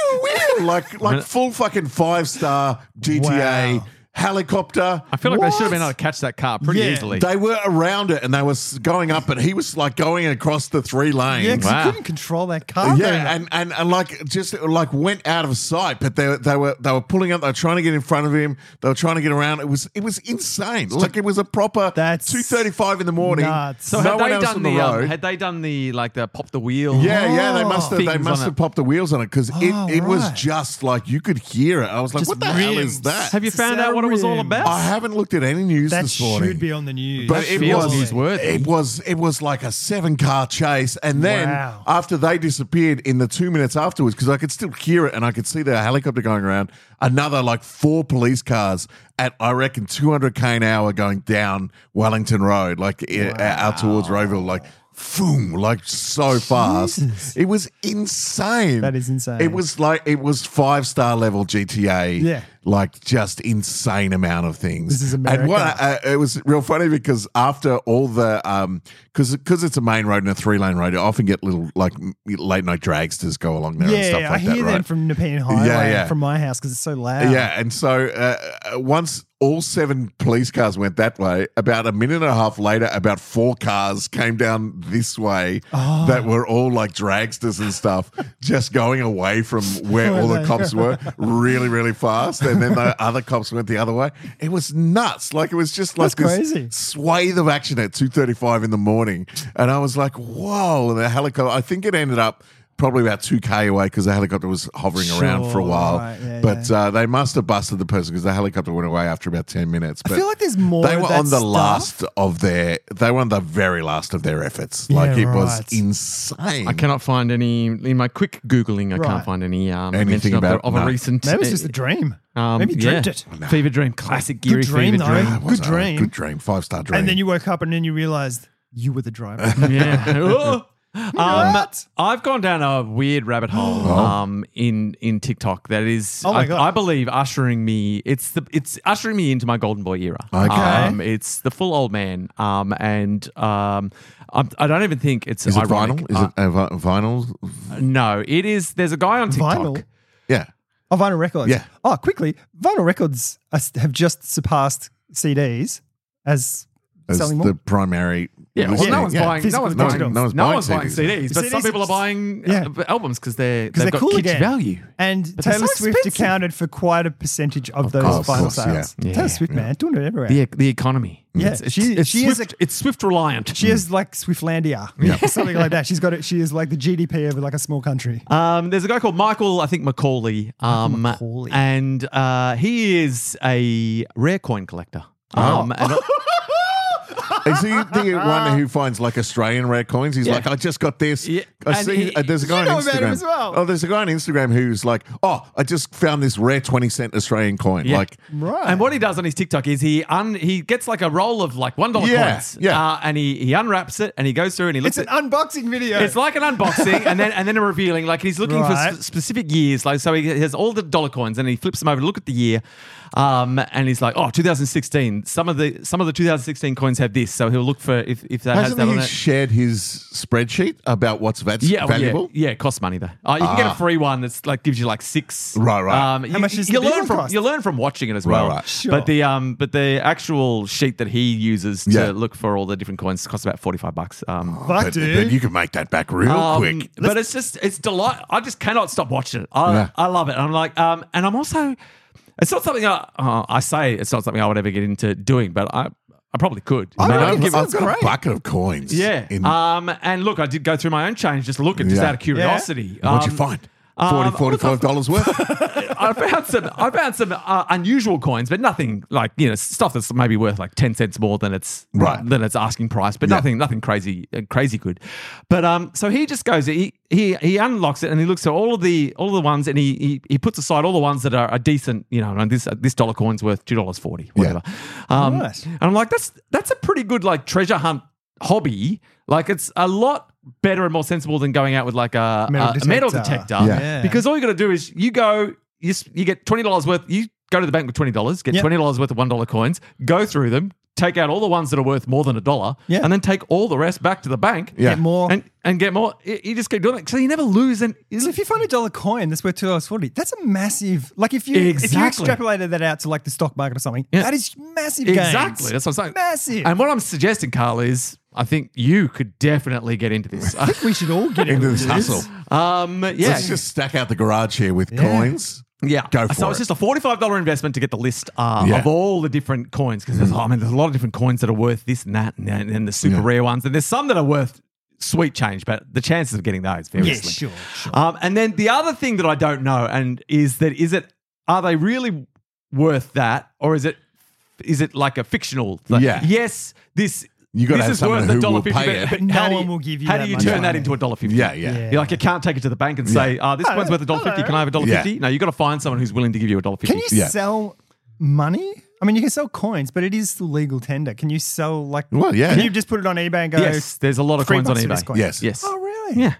like like full fucking five star G T A Wow. helicopter. I feel like they should have What? been able to catch that car pretty Yeah. easily. They were around it and they were s- going up, but he was like going across the three lanes. Yeah, because Wow. you couldn't control that car. very much. Yeah, and, and, and like just like went out of sight, but they they were they were pulling up. They were trying to get in front of him. They were trying to get around. It was it was insane. Like it was a proper That's two thirty five in the morning. nuts. so no had one they else done on the, the um, road. had they done the like the pop the wheel? Yeah, yeah, they must have. They Things must on have it. popped the wheels on it because it, Oh, it was right. just like you could hear it. I was like, Just "What the hell is rims. that?" Have you found out what it was all rims. about? I haven't looked at any news That this morning. should be on the news. But That it feels was newsworthy. It was it was like a seven car chase, and then Wow. after they disappeared in the two minutes afterwards, because I could still hear it and I could see the helicopter going around. Another like four police cars at I reckon two hundred k an hour going down Wellington Road, like uh, out towards Rowville, like. Boom, like so fast. Jesus. It was insane. That is insane. It was like it was five star level G T A. Yeah. Like just insane amount of things. This is And what America. uh, it was real funny because after all the um because because it's a main road and a three lane road, you often get little like m- late night dragsters go along there and yeah, stuff I like hear that. them Right? from Nepean Highway Yeah, yeah. from my house because it's so loud. Yeah, and so uh, once all seven police cars went that way, about a minute and a half later, about four cars came down this way Oh. that were all like dragsters and stuff, just going away from where all the cops were really, really fast. And then the other cops went the other way. It was nuts. Like it was just like That's this crazy. swathe of action at two thirty-five in the morning. And I was like, whoa, the helicopter. I think it ended up probably about two K away because the helicopter was hovering around for a Sure, while. right, yeah, but yeah. Uh, they must have busted the person because the helicopter went away after about ten minutes. I But feel like there's more they of were that on the stuff. last of their, they were on the very last of their efforts. Yeah, Like it was right. insane. I cannot find any in my quick googling. I Right. can't find any um, Anything mention of, about- the, of no. a recent. Maybe it's just a dream. um, Maybe you yeah. dreamt it. Fever dream, classic Geary Good dream, fever though. dream. It was Good a dream. Good dream. Five star dream. And then you woke up and then you realized you were the driver. Yeah. Oh. Um, What? I've gone down a weird rabbit hole um, in in TikTok that is, Oh my I, God. I believe, ushering me. It's the it's ushering me into my golden boy era. Okay. Um, it's the full old man, um, and um, I'm, I don't even think it's Is it ironic. vinyl? Is Uh, it uh, vi- vinyl? no, it is. There's a guy on TikTok. Vinyl? Yeah. Oh, vinyl records. Yeah. Oh, quickly, vinyl records are, have just surpassed C Ds as, As selling the more. primary. Yeah, well, listening. no one's Yeah. buying. No Physical one's and buying. digital. No No one's one's buying buying C Ds, but C Ds some people are are- buying Yeah. uh, albums because they're Because they've they're got cool kitsch again. value. And But they're Taylor so Swift expensive. accounted for quite a percentage of, those course, vinyl of course, sales. yeah. Taylor Yeah, Swift, man, doing it everywhere. The the economy. Yeah, it's, it's, she- it's she is Swift, a- it's Swift reliant. She is like Swiftlandia, or something like that. She's got it. She is like the G D P of like a small country. Um, there's a guy called Michael, I think Macaulay, um, Macaulay. and uh, he is a rare coin collector. Um, and Is he the one who finds like Australian rare coins? He's Yeah. like, I just got this. Yeah. I And see. he- uh, there's a guy You on know about Instagram him as well. Oh, there's a guy on Instagram who's like, oh, I just found this rare twenty cent Australian coin. Yeah. Like, Right. And what he does on his TikTok is he un- he gets like a roll of like one dollar Yeah, coins, yeah. uh, and he he unwraps it and he goes through and he looks It's at. an unboxing video. It's like an unboxing and then and then a revealing. Like he's looking Right. for sp- specific years. Like so, he has all the dollar coins and he flips them over to look at the year, um, and he's like, oh, two thousand sixteen. Some of the some of the two thousand sixteen coins have this, so he'll look for if if that has hasn't that on he it. shared his spreadsheet about what's val- Yeah, well, valuable? yeah, yeah, it costs money though. Uh, you can get a free one that's like gives you like six. Right, right. Um, How you, much does the you big learn one from cost? you learn from watching it as Right, well. right. Sure. But the um, but the actual sheet that he uses to Yeah. look for all the different coins costs about forty five bucks. Um, Fuck, But, dude. but you can make that back real um, quick. but it's just it's delight. I just cannot stop watching it. I Yeah. I love it. I'm like um, and I'm also. It's not something I, uh, I say. It's not something I would ever get into doing, but I I probably could. I mean, Oh, I've, it I've sounds got great. a bucket of coins. Yeah. In, Um, and look, I did go through my own change just to look at just Yeah. out of curiosity. What'd you Um, find? Forty, Um, forty-five dollars worth. I found some. I found some uh, unusual coins, but nothing like you know stuff that's maybe worth like ten cents more than its Right. than its asking price, but Yeah. nothing nothing crazy uh, crazy good. But um, so he just goes. He he he unlocks it and he looks at all of the all of the ones and he he, he puts aside all the ones that are, are decent. You know, and this this dollar coin's worth two dollars forty, whatever. Um, Nice. And I'm like, that's that's a pretty good like treasure hunt hobby. Like it's a lot better and more sensible than going out with like a Metal a, a metal detector. detector. Yeah. Yeah. Because all you got to do is you go, you, s- you get twenty dollars worth, you go to the bank with twenty dollars, get Yep. twenty dollars worth of one dollar coins, go through them, take out all the ones that are worth more than a dollar, Yeah. and then take all the rest back to the bank Yeah. Get more. and, and get more. You you just keep doing it. So you never lose. And So if you find a dollar coin that's worth two dollars forty, that's a massive. Like if you if you Exactly. extrapolated that out to like the stock market or something, Yeah. that is massive. gains. Exactly. That's what I'm saying. Massive. And what I'm suggesting, Carl, is I think you could definitely get into this. I think we should all get Into into this hustle. um, yeah. Let's just stack out the garage here with coins. Yeah, Go for so it. it's just a forty-five dollars investment to get the list uh, Yeah. of all the different coins because there's, I mean, there's a lot of different coins that are worth this and that, and, and, and the super Yeah. rare ones, and there's some that are worth sweet change, but the chances of getting those very Yeah, slim. sure, sure. Um, and then the other thing that I don't know, and is that is it are they really worth that, or is it is it like a fictional? Like, Yeah. yes, this. You gotta this have is someone worth who a dollar will fifty, pay but- it. but how No do one will give you How that do you much turn that money. into a dollar fifty? Yeah, yeah. Yeah. You're like you can't take it to the bank and say, "Oh, this Hello, one's worth a dollar fifty. Can I have a dollar Yeah. fifty?" No, you got to find someone who's willing to give you a dollar fifty. Can you Yeah. sell money? I mean, you can sell coins, but it is still legal tender. Can you sell like? Well, yeah. Can you just put it on eBay and go? Yes, there's a lot of three coins on bucks for this eBay. coin? Yes. Yes. Oh, really? Yeah.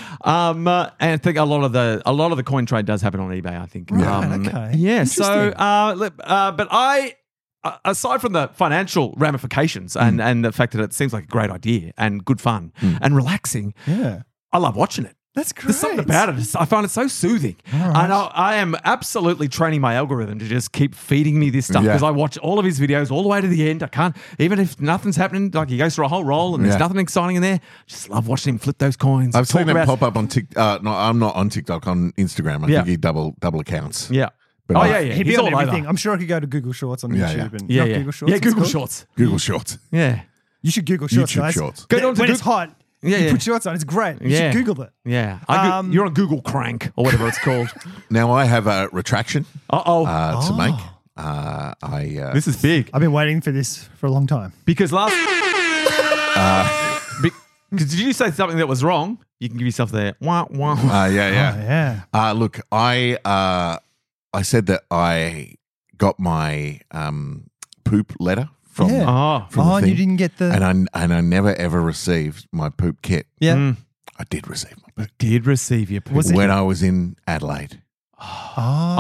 Um, uh, and I think a lot of the a lot of the coin trade does happen on eBay. I think. Right, Um, okay. Yeah. So, Interesting. uh, li- uh, but I, uh, aside from the financial ramifications Mm. and and the fact that it seems like a great idea and good fun Mm. and relaxing, Yeah. I love watching it. That's great. There's something about it. I find it so soothing. right. And I, I am absolutely training my algorithm to just keep feeding me this stuff Yeah. because I watch all of his videos all the way to the end. I can't, even if nothing's happening, like he goes through a whole roll and there's Yeah. nothing exciting in there. Just love watching him flip those coins. I've talk seen him about- pop up on TikTok. Uh, no, I'm not on TikTok, on Instagram. I Yeah. think he double double accounts. Yeah. But oh, I- yeah, yeah. He'd be He's on all everything. over. I'm sure I could go to Google Shorts on Yeah, YouTube yeah. and Yeah, not yeah. Google Shorts. yeah, it's Google called. Shorts. Google Shorts. Yeah. You should Google Shorts, YouTube guys. Shorts. Go When, on to when it's Goog- hot, Yeah, you yeah. put shorts on. It's great. You Yeah. should Google it. Yeah. I go- Um, you're on Google Crank or whatever it's called. Now I have a retraction Uh-oh. uh, to make. Uh, I uh, this is big. I've been waiting for this for a long time. Because last... Because did you say something that was wrong? You can give yourself the wah, wah. uh, yeah, yeah. Oh, yeah. Uh, look, I uh, I said that I got my um, poop letter from, Yeah. Oh. from the Oh, and you thing, didn't get the. and I and I never ever received my poop kit. yeah. Mm. I did receive my poop Did receive your poop. Was it- when I was in Adelaide. Oh.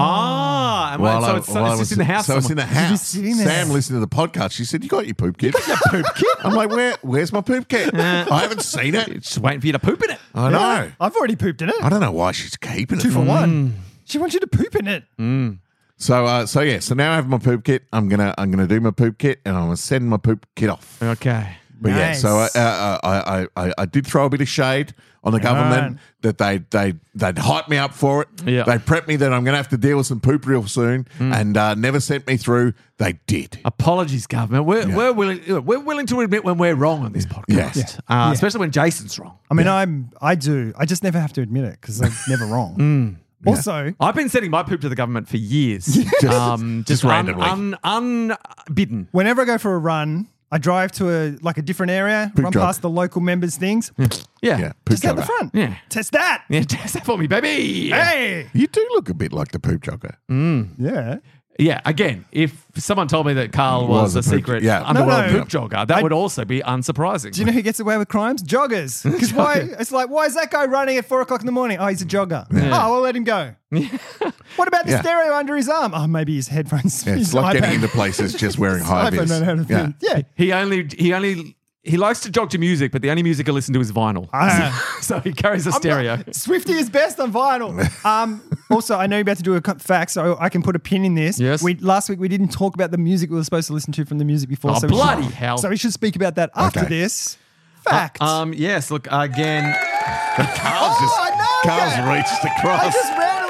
Ah, and While so I- it's, so while I it's was- just in the house. So it's in somewhere. the house. sitting there. Sam listened to the podcast. She said, "You got your poop kit." poop kit. I'm like, "Where? Where's my poop kit? Uh, I haven't seen it. Just waiting for you to poop in it. I know. I've already pooped in it. I don't know why she's keeping it. Two for from me. one. She wants you to poop in it. So, uh, so yeah. So now I have my poop kit. I'm gonna, I'm gonna do my poop kit, and I'm gonna send my poop kit off. Okay. But yeah, Nice. so uh, uh, I, I, I, I did throw a bit of shade on the government Right. that they, they, they'd hype me up for it. Yeah. They prepped me that I'm going to have to deal with some poop real soon, and uh, never sent me through. They did. Apologies, government. We're, Yeah. we're willing. We're willing to admit when we're wrong on this podcast, Yes. Uh, Yeah. especially when Jason's wrong. I mean, I'm. I do. I just never have to admit it because I'm never wrong. Also, I've been sending my poop to the government for years, Just- um, just un- randomly. un, unbidden. whenever I go for a run, I drive to a like a different area, Poop run jog. past the local members' things, Yeah, Yeah, yeah, poop just out the jogger. front. yeah. Test that. Test that for me, baby. Hey. You do look a bit like the poop jogger. Yeah. Yeah, again, if someone told me that Carl was, Was a a poop- secret yeah. underworld No, no. poop jogger, that I- would also be unsurprising. Do you know who gets away with crimes? Joggers. Because why? It's like, why is that guy running at four o'clock in the morning? Oh, he's a jogger. Oh, I'll let him go. What about the Yeah. stereo under his arm? Oh, maybe his headphones. Yeah, his it's like iPad. getting into places just wearing high iPhone vis. don't know how to Yeah. think. Yeah. He only, he only, he likes to jog to music, but the only music he'll listen to is vinyl. Ah. So he carries a I'm stereo. not- Swifty is best on vinyl. Um, also, I know you're about to do a co- fact, so I can put a pin in this. Yes. We last week we didn't talk about the music we were supposed to listen to from the music before. Oh, so we should- bloody hell. So we should speak about that after Okay. this. Fact. Um, yes, look, again, Carl's just, Oh, I know Carl's that. reached I across. just randomly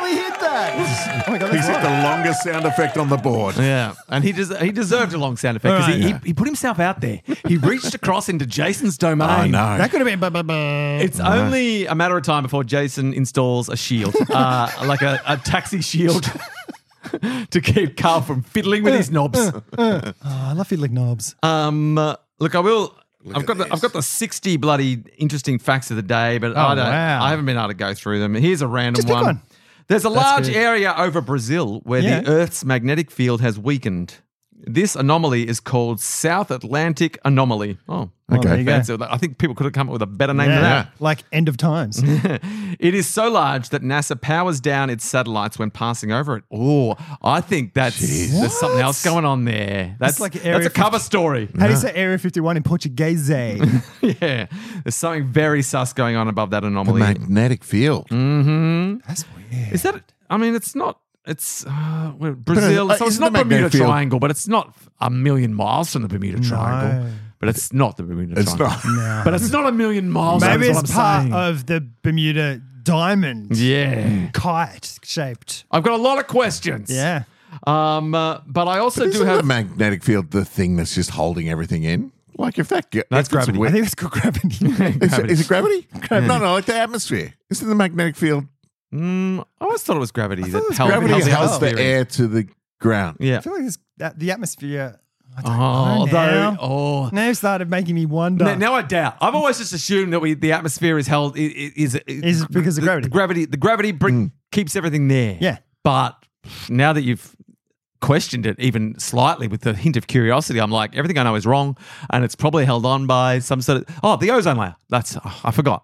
he hit that? Oh my God, He's that's hit the right. longest sound effect on the board. Yeah, and he des- he deserved a long sound effect because All he, right. he he put himself out there. He reached across into Jason's domain. Oh, no. That could have been. Bah, bah, bah. It's only a matter of time before Jason installs a shield, uh, like a, a taxi shield, to keep Carl from fiddling with his knobs. Oh, I love fiddling knobs. Um, uh, look, I will. I've at got the, this. I've got the sixty bloody interesting facts of the day, but I don't. wow. I haven't been able to go through them. Here's a random Just pick one. one. There's a large good. area over Brazil where Yeah. the Earth's magnetic field has weakened. This anomaly is called South Atlantic Anomaly. Oh, Well, there you go. fancy. I think people could have come up with a better name than Yeah, that. like end of times. It is so large that NASA powers down its satellites when passing over it. Oh, I think that's there's something else going on there. That's like that's Area a cover story. How do you say Area fifty-one in Portuguese? Yeah, there's something very sus going on above that The anomaly. magnetic field. That's weird. Is that? I mean, it's not. It's uh, well, Brazil. uh, so it's isn't not the magnetic Bermuda field- Triangle, but it's not a million miles from the Bermuda Triangle. No. But it's not the Bermuda It's Triangle. not. But it's not a million miles. Maybe that's it's what I'm part saying. of the Bermuda diamond Yeah, kite shaped. I've got a lot of questions. Yeah. Um, uh, but I also do Isn't have. the magnetic field the thing that's just holding everything in? Like if that ge- That's if it's gravity. wet- I think that's called gravity. is, it, Gravity. is it gravity? No, no, like the atmosphere. Isn't the magnetic field? Mm, I always thought it was gravity that it was held, Gravity held the holds the atmosphere in. air to the ground. Yeah. I feel like it's, that, the atmosphere. I don't Oh, know though. now. Oh. Now started making me wonder. Now, now I doubt. I've always just assumed that we the atmosphere is held i- i- is Is because of the- gravity. The gravity, the gravity bring, keeps everything there. Yeah. But now that you've questioned it even slightly with the hint of curiosity, I'm like, everything I know is wrong, and it's probably held on by some sort of oh, the ozone layer. That's oh, I forgot.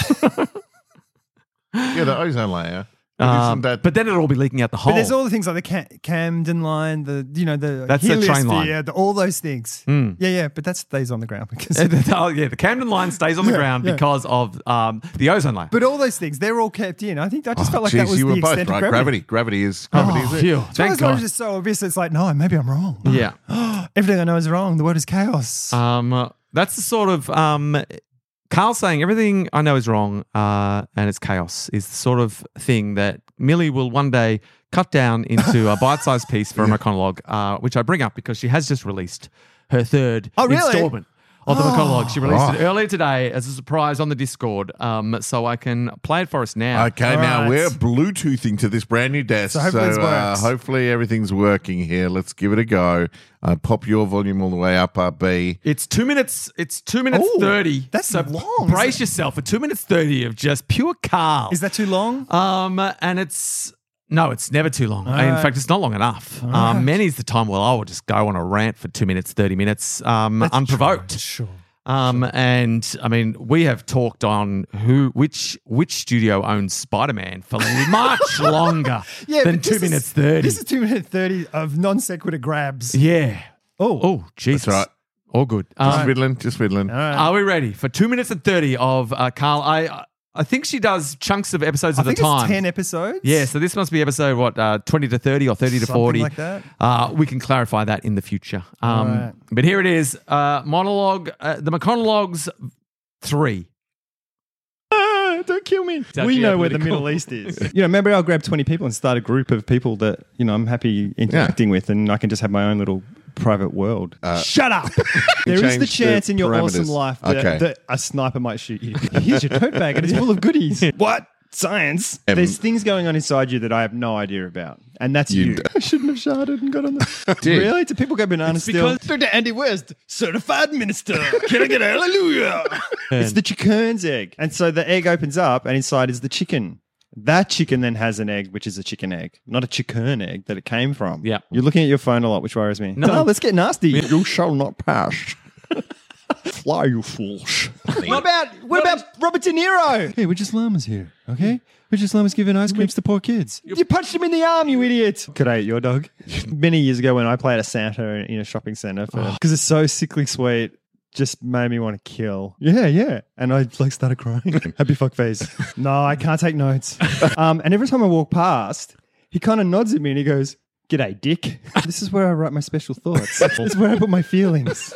Yeah, the ozone layer. But Um, isn't that? but then it'll all be leaking out the hole. But there's all the things like the Cam- Camden line, the you know the That's the train line. heliosphere, the, all those things. Mm. Yeah, yeah, but that stays on the ground because. oh, yeah, the Camden line stays on the Yeah, ground yeah. because of um, the ozone layer. But all those things, they're all kept in. I think I just Oh, felt like geez, that was you the were both extent right. of gravity. Gravity. Gravity is gravity. oh, is it? phew. It's one of Thank those ones God. just so obvious. It's like, no, maybe I'm wrong. Yeah. Everything I know is wrong. The word is chaos. Um, uh, that's the sort of um, Carl saying everything I know is wrong uh, and it's chaos is the sort of thing that Millie will one day cut down into a bite-sized piece for a monologue, uh, which I bring up because she has just released her third Oh, really? installment of the monologue. She released Right. it earlier today as a surprise on the Discord, um, so I can play it for us now. Okay, All now right. we're Bluetoothing to this brand new desk, So hopefully this uh, works. hopefully everything's working here. Let's give it a go. Uh, pop your volume all the way up, R B. It's two minutes. It's two minutes Ooh, thirty. that's so long, Brace isn't it? yourself for two minutes thirty of just pure Carl. Is that too long? Um, and it's no, it's never too long. In right. fact, it's not long enough. Um, right. many's the time. Well, I will just go on a rant for two minutes, thirty minutes, um, unprovoked. Sure. Um, and I mean, we have talked on who, which, which studio owns Spider-Man for much longer Yeah, than but two this is- minutes thirty. This is two minutes thirty of non sequitur grabs. yeah. Oh, Oh, Jesus. That's right. All good. Just Um, fiddling, just fiddling. all right. Are we ready for two minutes and thirty of uh, Carl? I I think she does chunks of episodes I at a think time. it's ten episodes. Yeah, so this must be episode what uh, twenty to thirty or thirty to Something forty. like that. Uh, we can clarify that in the future. Um, Alright. But here it is, uh, monologue, uh, the McConologues three. Ah, don't kill me. Don't we get know where the political. Middle East is. You know, maybe I'll grab twenty people and start a group of people that, you know, I'm happy interacting with, and I can just have my own little private world. Shut up. There is the change the chance in your awesome parameters. life that, Okay. that a sniper might shoot you. Here's your tote bag and it's full of goodies. What? Science? Um, There's things going on inside you that I have no idea about. And that's You you. d- I shouldn't have sharded and got on the... Did. Really? Do people go bananas still? Doctor Andy West, certified minister. Can I get a hallelujah? It's the chicken's egg. And so the egg opens up and inside is the chicken. That chicken then has an egg, which is a chicken egg, not a chicken egg that it came from. Yeah. You're looking at your phone a lot, which worries me. No. No, let's get nasty. You shall not pass. Fly, you fools. What about what about Robert De Niro? Hey, we're just llamas here, okay? We're just llamas giving ice creams to poor kids. You punched him in the arm, you idiot. Could I eat your dog? Many years ago when I played a Santa in a shopping centre because it's so sickly sweet, just made me want to kill. Yeah, yeah. And I like started crying. Happy fuck face. No, I can't take notes. Um, and every time I walk past, he kind of nods at me and he goes, "G'day, dick." This is where I write my special thoughts. This is where I put my feelings.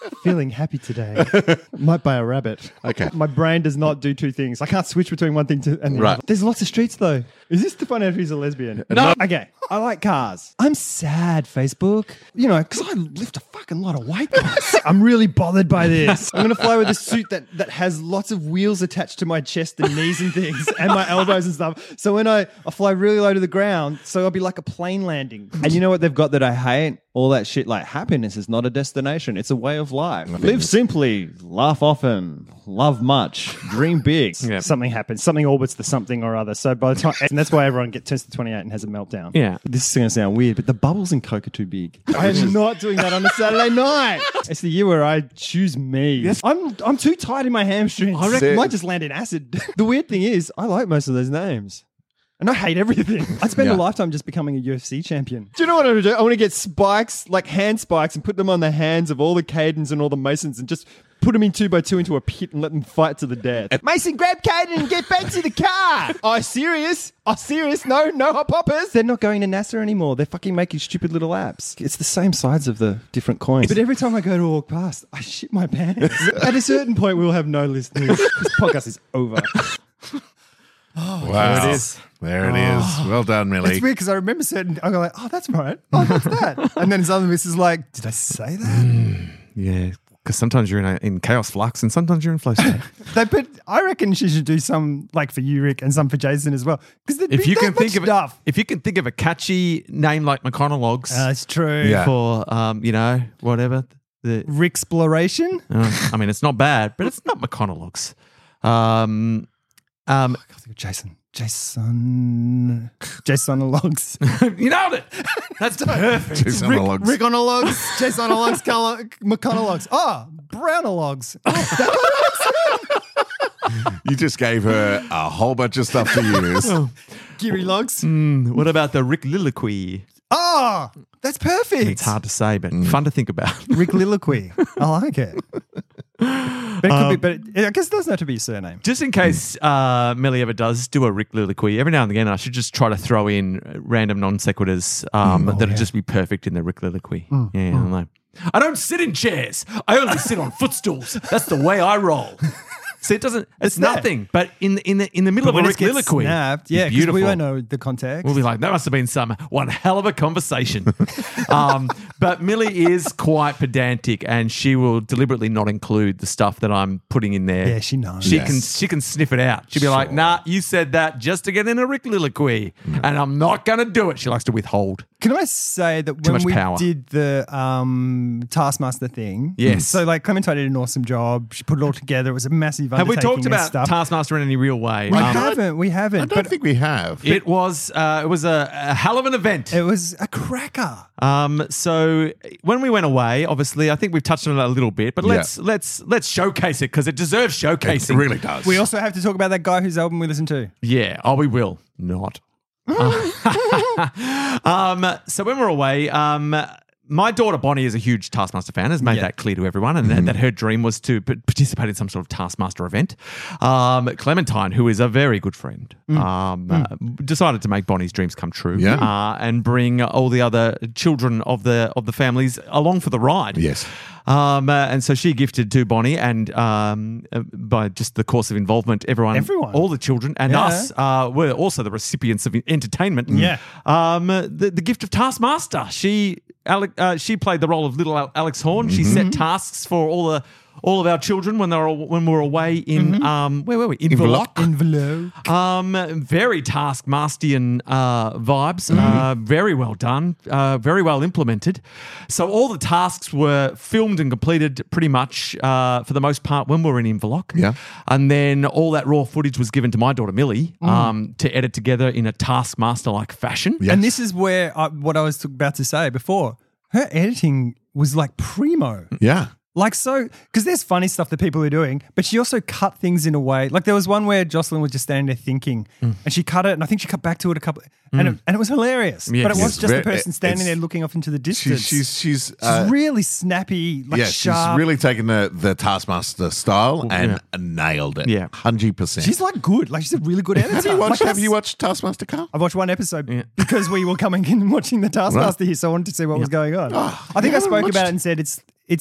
Feeling happy today. Might buy a rabbit. Okay. My brain does not do two things. I can't switch between one thing to and the Right. other. There's lots of streets though. Is this to find out if he's a lesbian? No. Okay. I like cars. I'm sad, Facebook. You know, because I lift a fucking lot of weight. Guys. I'm really bothered by this. I'm going to fly with a suit that, that has lots of wheels attached to my chest and knees and things and my elbows and stuff. So when I, I fly really low to the ground, so I'll be like a plane landing. And you know what they've got that I hate? All that shit like happiness is not a destination. It's a way of life. Live simply, laugh often, love much, dream big. Yeah. Something happens. Something orbits the something or other. So by the time, and that's why everyone gets turns to twenty-eight and has a meltdown. Yeah. This is going to sound weird, but the bubbles in Coke are too big. I am not doing that on a Saturday night. It's the year where I choose me. Yes. I'm I'm too tight in my hamstrings. I reckon I might just land in acid. The weird thing is, I like most of those names. And I hate everything. I'd spend Yeah. a lifetime just becoming a U F C champion. Do you know what I want to do? I want to get spikes, like hand spikes, and put them on the hands of all the Cadens and all the Masons and just put them in two by two into a pit and let them fight to the death. Mason, grab Caden and get back to the car. Oh, serious? Oh, serious? No, no hot poppers? They're not going to NASA anymore. They're fucking making stupid little apps. It's the same sides of the different coins. But every time I go to walk past, I shit my pants. At a certain point, we'll have no listeners. This podcast is over. Wow. There it is. There it is. Well done, Millie. It's weird because I remember certain. I go like, oh, that's right. Oh, that's that. And then his other miss is like, did I say that? Yeah. Because sometimes you're in, a, in chaos flux and sometimes you're in flow state. They, but I reckon she should do some like for you, Rick, and some for Jason as well. Because if you can think of stuff. it, if you can think of a catchy name like McConaughey's Uh, that's true. Yeah. for um, you know, whatever. The Ricksploration. uh, I mean, it's not bad, but it's not McConaughey's. Um, um, I think of Jason. Jason. Jason logs. you nailed it. That's perfect. Jason Rick, Logs. Rick on a logs. Jason on a logs. McConnell logs. Oh, Brown logs. Oh, You just gave her a whole bunch of stuff to use. Geary logs. Mm, what about the Rick Liloquy? Oh, that's perfect. It's hard to say, but fun to think about. Rick Liloquy. I like it. But it could be, but it, I guess it doesn't have to be a surname. Just in case uh, Millie ever does do a Rick Liloquy, every now and again I should just try to throw in random non sequiturs um, that'll yeah. just be perfect in the Rick Liloquy. Yeah, I don't know. I don't sit in chairs. I only sit on footstools. That's the way I roll. See, it doesn't. It's, It's there. nothing. But in the in the in the middle But when of a it Rick gets Liloquy, snapped, yeah, because beautiful. we won't know the context. We'll be like, that must have been some one hell of a conversation. um, but Millie is quite pedantic, and she will deliberately not include the stuff that I'm putting in there. Yeah, she knows. She Yes. can she can sniff it out. She'll be like, nah, you said that just to get in a Rick Liloquy, and I'm not going to do it. She likes to withhold. Can I say that Too when much we power. did the um, Taskmaster thing? Yes. So like Clementine did an awesome job. She put it all together. It was a massive Have we undertaking talked and about stuff. Taskmaster in any real way? We Um, haven't. We haven't. I don't but think we have. it was uh, it was a, a hell of an event. it was a cracker. Um, so when we went away, obviously, I think we've touched on it a little bit, but Yeah. let's let's let's showcase it because it deserves It showcasing. really does. We also have to talk about that guy whose album we listened to. Yeah. Oh, we will not. um, so when we're away, um, my daughter Bonnie is a huge Taskmaster fan, has made Yeah. that clear to everyone, and that, that her dream was to p- participate in some sort of Taskmaster event. Um, Clementine, who is a very good friend, um, uh, decided to make Bonnie's dreams come true, Yeah. uh, and bring all the other children of the of the families along for the ride. Yes. Um, uh, and so she gifted to Bonnie, and um, uh, by just the course of involvement, everyone, Everyone. all the children, and Yeah. us uh, were also the recipients of entertainment. Yeah. Um, the, the gift of Taskmaster. She Alec, uh, she played the role of little Al- Alex Horn. She set tasks for all the all of our children when they were when we were away in um where were we in Vlok. Envelope. Um, very Taskmastian uh, vibes. Uh, very well done. Uh, very well implemented. So all the tasks were filmed and completed pretty much uh, for the most part when we were in Inverloch. Yeah. And then all that raw footage was given to my daughter Millie um, to edit together in a Taskmaster-like fashion. Yes. And this is where I, what I was about to say before. Her editing was like primo. Yeah. Like so, because there's funny stuff that people are doing, but she also cut things in a way. Like there was one where Jocelyn was just standing there thinking, Mm. and she cut it, and I think she cut back to it a couple, and it, and it was hilarious. Yes. But it was Yes, just very- the person standing it's- there looking off into the She's distance. she's she's, She's uh, really snappy, like yeah, sharp. she's really taken the, the Taskmaster style and yeah. nailed it. Yeah. Hundred percent. She's like good. Like she's a really good editor. Have you watched Like, have that's- you watched Taskmaster, Carl? I've watched one episode Yeah. because we were coming in and watching the Taskmaster here, so I wanted to see what was going on. I think I haven't spoke about watched- it and said it's it's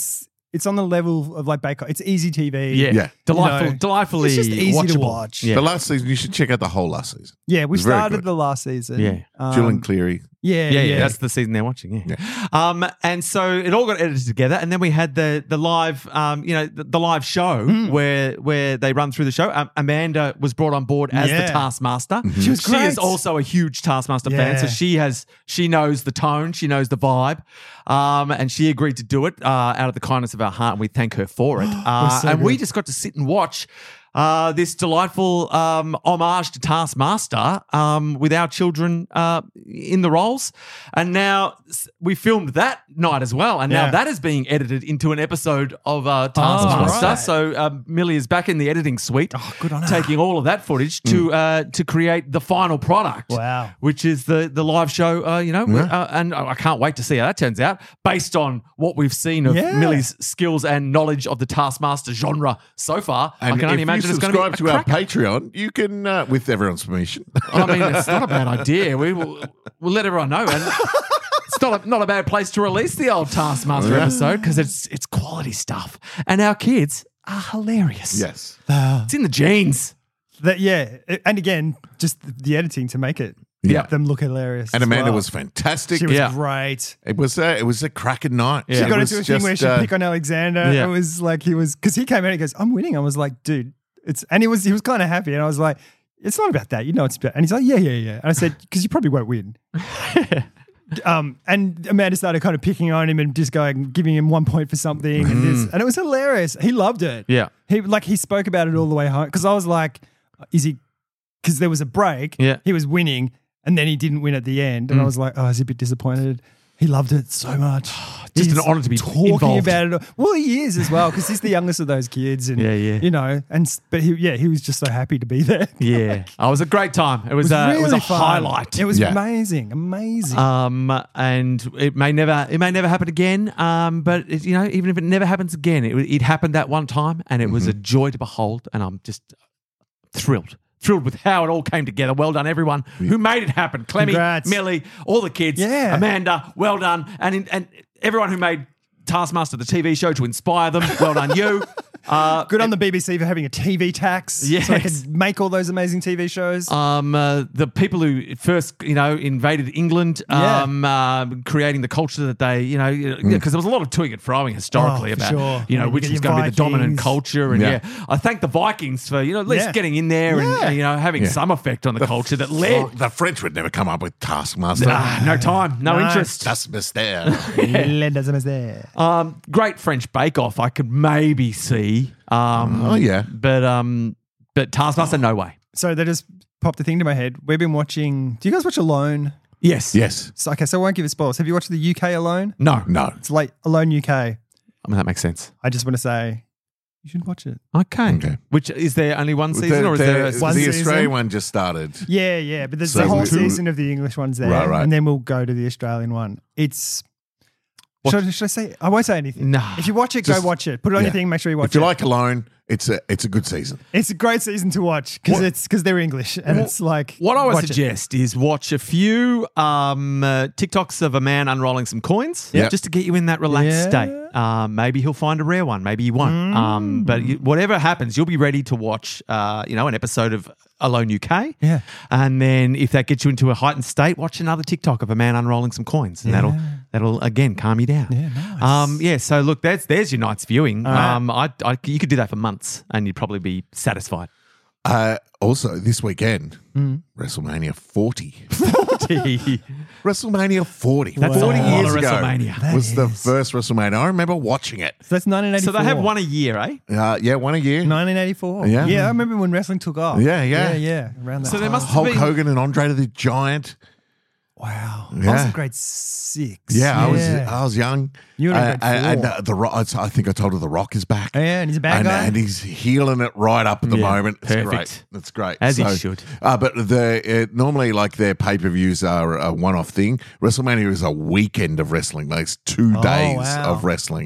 it's on the level of like Bake Off. It's easy T V. Yeah, Yeah. delightful, You know, delightfully it's just easy to watchable. watch. Yeah. The last season, you should check out the whole last season. Yeah, we It's very started good. the last season. Yeah. Um, Julian Cleary. Yeah, Yeah, yeah, yeah, that's the season they're watching. Yeah. Um, and so it all got edited together, and then we had the the live, um, you know, the, the live show Mm. where where they run through the show. Um, Amanda was brought on board as Yeah. the Taskmaster. She was She is great. also a huge Taskmaster fan, so Yeah. she has she knows the tone, she knows the vibe, um, and she agreed to do it uh, out of the kindness of our heart, and we thank her for it. Uh, so and we good. just got to sit and watch. Uh, this delightful um, homage to Taskmaster um, with our children uh, in the roles. And now s- we filmed that night as well. And now Yeah. that is being edited into an episode of uh, Taskmaster. right. So um, Millie is back in the editing suite, Oh, good on her. taking all of that footage to uh, to create the final product. Wow. Which is the the live show, uh, you know, uh, and I can't wait to see how that turns out based on what we've seen of Yeah. Millie's skills and knowledge of the Taskmaster genre so far. I And can only if imagine you it's going to subscribe be to a our cracker. Patreon, you can, uh, with everyone's permission. I mean, it's not a bad idea. We will we'll let everyone know, and it's not a, not a bad place to release the old Taskmaster Yeah. episode because it's it's quality stuff, and our kids are hilarious. Yes. It's in the genes. That, yeah. And again, just the editing to make it Yeah. them look hilarious. And as Amanda well. was fantastic. She was Yeah. great. It was a, it was a cracking night. Yeah. She It got was into a thing where just, she uh, pick on Alexander. Yeah. It was like he was because he came out and he goes, "I'm winning." I was like, "Dude, it's," and he was he was kind of happy, and I was like, "It's not about that, you know, it's about." And he's like, "Yeah, yeah, yeah." And I said, "Because you probably won't win." um, and Amanda started kind of picking on him and just going, giving him one point for something, and this, and it was hilarious. He loved it. Yeah. he like he spoke about it all the way home because I was like, "Is he?" Because there was a break. Yeah. he was winning, and then he didn't win at the end, and I was like, "Oh, is he a bit disappointed?" He loved it so much. Just He's an honour to be talking involved. about it. Well, he is as well because he's the youngest of those kids, and Yeah, yeah. you know, and s- but he, yeah, he was just so happy to be there. Yeah, oh, it was a great time. It was, It was uh, really it was a fun. highlight. It was Yeah. amazing, amazing. Um, and it may never, it may never happen again. Um, but it, you know, even if it never happens again, it it happened that one time, and it was a joy to behold. And I'm just thrilled, thrilled with how it all came together. Well done, everyone who made it happen. Clemmy, Congrats. Millie, all the kids. Yeah. Amanda, well done, and and everyone who made Taskmaster the T V show to inspire them. Well done, you. Uh, Good on the B B C for having a T V tax, so they Yes. could make all those amazing T V shows. Um, uh, the people who first, you know, invaded England, Yeah. um, uh, creating the culture that they, you know, because there was a lot of toing and froing historically Oh, for about, sure. you know, Yeah, you which get was your going to be the dominant Vikings. culture. And yeah. Yeah. I thank the Vikings for, you know, at least Yeah. getting in there and, Yeah. uh, you know, having some effect on the, culture that led. Oh, the French would never come up with Taskmaster. Ah, no time, no, No. interest. Taskmaster. Linda's almost there. Um, great French Bake Off. I could maybe see. Um, Oh, yeah. but um, but Taskmaster, no way. So they just popped a thing to my head. We've been watching. Do you guys watch Alone? Yes. Yes. So, okay, so I won't give it spoilers. Have you watched the U K Alone? No. No. It's like Alone U K. I mean, that makes sense. I just want to say you should watch it. Okay. Okay. Which is there only one season, The, or is the- there a the One season? Australian one just started. Yeah, yeah, but there's So the whole we- season of the English ones there, Right, right. and then we'll go to the Australian one. It's. Should, I- should I say? I won't say anything. Nah. If you watch it, Just- go watch it. Put it on yeah. your thing. Make sure you watch If you it. like Alone, it's a it's a good season. It's a great season to watch because it's because they're English and it's like What I would watch it. suggest is watch a few um, uh, TikToks of a man unrolling some coins, Yep. just to get you in that relaxed Yeah. state. Um, maybe he'll find a rare one, maybe he won't. Um, but you, whatever happens, you'll be ready to watch, uh, you know, an episode of Alone U K. Yeah. And then if that gets you into a heightened state, watch another TikTok of a man unrolling some coins, and that'll that'll again calm you down. Yeah, nice. Um, yeah. So look, that's there's your night's viewing. right. Um, I, I you could do that for months, and you'd probably be satisfied. Uh, also, this weekend, Hmm. WrestleMania forty. That's WrestleMania forty. a forty lot years of ago WrestleMania. was the is. first WrestleMania. I remember watching it. So that's nineteen eighty-four. So they have one a year, eh? Uh, yeah, one a year. nineteen eighty-four. Yeah. yeah. I remember when wrestling took off. Yeah, yeah. yeah, yeah. Around that. So there time. must- Hulk been- Hogan and Andre the Giant. Wow. I was Yeah. in grade six. Yeah, I was I was young. You were in Uh, grade and four. uh, the Rock. I think I told her the Rock is back. Yeah, and he's a bad and, guy. and he's healing it right up at the Yeah, moment. It's perfect. great. That's great. As he should. Uh, but the uh, normally like their pay per views are a one off thing. WrestleMania is a weekend of wrestling. Like it's two Oh, days wow. of wrestling.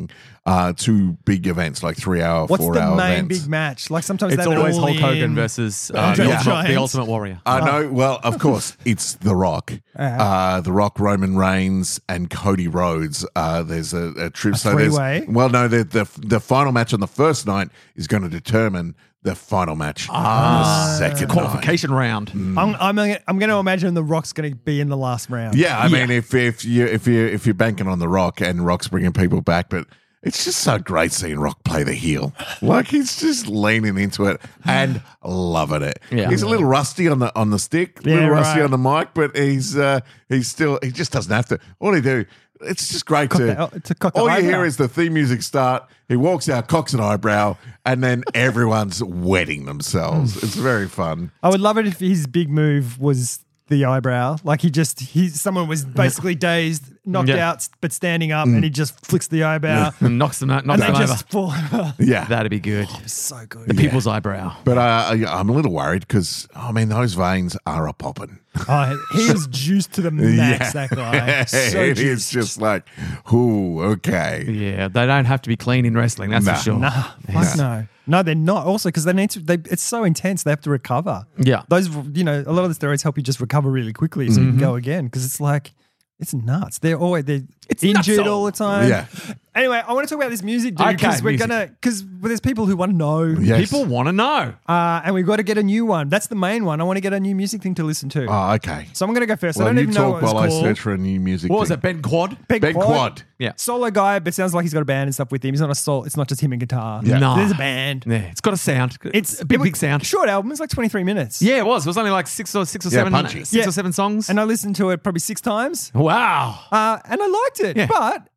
uh, two big events, like three hour, What's four the hour main events. big match? Like sometimes It's they're always all Hulk Hogan in. versus uh, Andre the, the ultimate, Giant. the Ultimate Warrior. I know. Well, of course, it's The Rock. Uh, The Rock, Roman Reigns, and Cody Rhodes. Uh, there's a, a trip. A so there's three-way? well, no, the, the the final match on the first night is going to determine the final match on the second night. Qualification round. I'm, I'm, I'm going to imagine the Rock's going to be in the last round. Yeah, I mean, if if you if you if you're banking on The Rock and Rock's bringing people back, but it's just so great seeing Rock play the heel. Like he's just leaning into it and loving it. Yeah. He's a little rusty on the on the stick, a Yeah, little rusty right. on the mic, but he's uh, he's still he just doesn't have to. All he do, it's just great Cock to. the- to cock the all you eyebrow. hear is the theme music start. He walks out, cocks an eyebrow, and then everyone's wetting themselves. It's very fun. I would love it if his big move was the eyebrow. Like he just, he someone was basically dazed, knocked Yeah. out, but standing up, and he just flicks the eyebrow. And knocks them, knocks And they them over. just fall over. Yeah, That'd be good. So good. The people's eyebrow. But uh, I- I'm a little worried because, I mean, those veins are a popping. Oh, he is juiced to the max, that guy. So it is juiced. just like, ooh, okay. Yeah, they don't have to be clean in wrestling, that's Nah. for sure. Nah, fuck no. No, they're not. Also, because they need to, they, it's so intense, they have to recover. Yeah. Those, you know, a lot of the steroids help you just recover really quickly so you can go again because it's like, it's nuts. They're always, they're It's injured nutso. all the time. Yeah. Anyway, I want to talk about this music, dude, Okay, because we're music. going to, because there's people who want to know. Yes. People want to know. Uh, and we've got to get a new one. That's the main one. I want to get a new music thing to listen to. Oh, okay. So I'm going to go first. I Well, don't you even know talk what it's while I called. search for a new music What was thing. it, Ben Quad? Big Ben Quad. Yeah. Solo guy, but sounds like he's got a band and stuff with him. He's not a soul. It's not just him and guitar. Yeah. No. There's a band. Yeah, it's got a sound. It's a big, it was- big sound. Short album. It's like twenty-three minutes. Yeah, it was. It was only like six or six or Yeah, seven, punchy. six Yeah. or seven songs. And I listened to it probably six times. wow. Uh, and I liked it. Yeah. But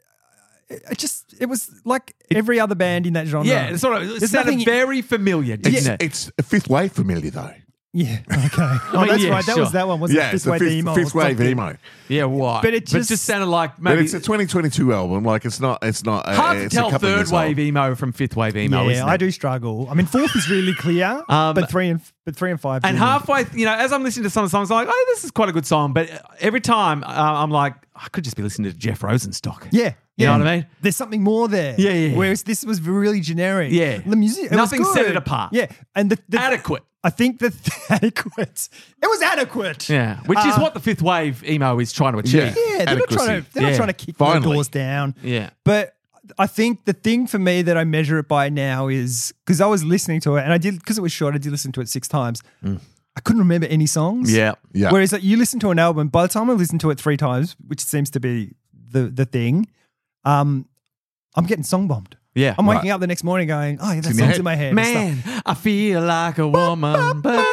it it just, it was like every other band in that genre. Yeah, it's sort of it There's sounded nothing- very familiar, didn't It's, it? it's a fifth wave familiar, though. Yeah. Okay. Oh, mean, that's yeah, right. That sure. was that one. Wasn't Yeah, it? it's Fifth the Wave fifth, emo. fifth or wave something. emo. yeah, why? But it but just- just sounded like But maybe it's a twenty twenty-two album. Like, it's not, it's not, uh, hard to it's tell a couple of third years wave old. emo from fifth wave emo. Yeah, isn't I it? do struggle. I mean, fourth is really clear, Um, but three and but three and five. And do. halfway, you know, as I'm listening to some of the songs, I'm like, oh, this is quite a good song. But every time uh, I'm like, I could just be listening to Jeff Rosenstock. Yeah. You yeah. know what I mean? There's something more there. Yeah, yeah, yeah. Whereas this was really generic. Yeah. The music, it Nothing was set good. it apart. Yeah. And the, the Adequate. I think that adequate. It was adequate. Yeah, which is Uh, what the fifth wave emo is trying to achieve. Yeah. Yeah, they're not trying Adequacy. to they're not Yeah. trying to kick my Finally. doors down. Yeah. But I think the thing for me that I measure it by now is because I was listening to it and I did because it was short, I did listen to it six times. I couldn't remember any songs. Yeah. Yeah. Whereas like, you listen to an album, by the time I listen to it three times, which seems to be the the thing, um, I'm getting song bombed. Yeah. I'm waking up the next morning going, oh yeah, that in your song's head. in my head. and stuff. Man, I feel like a woman, but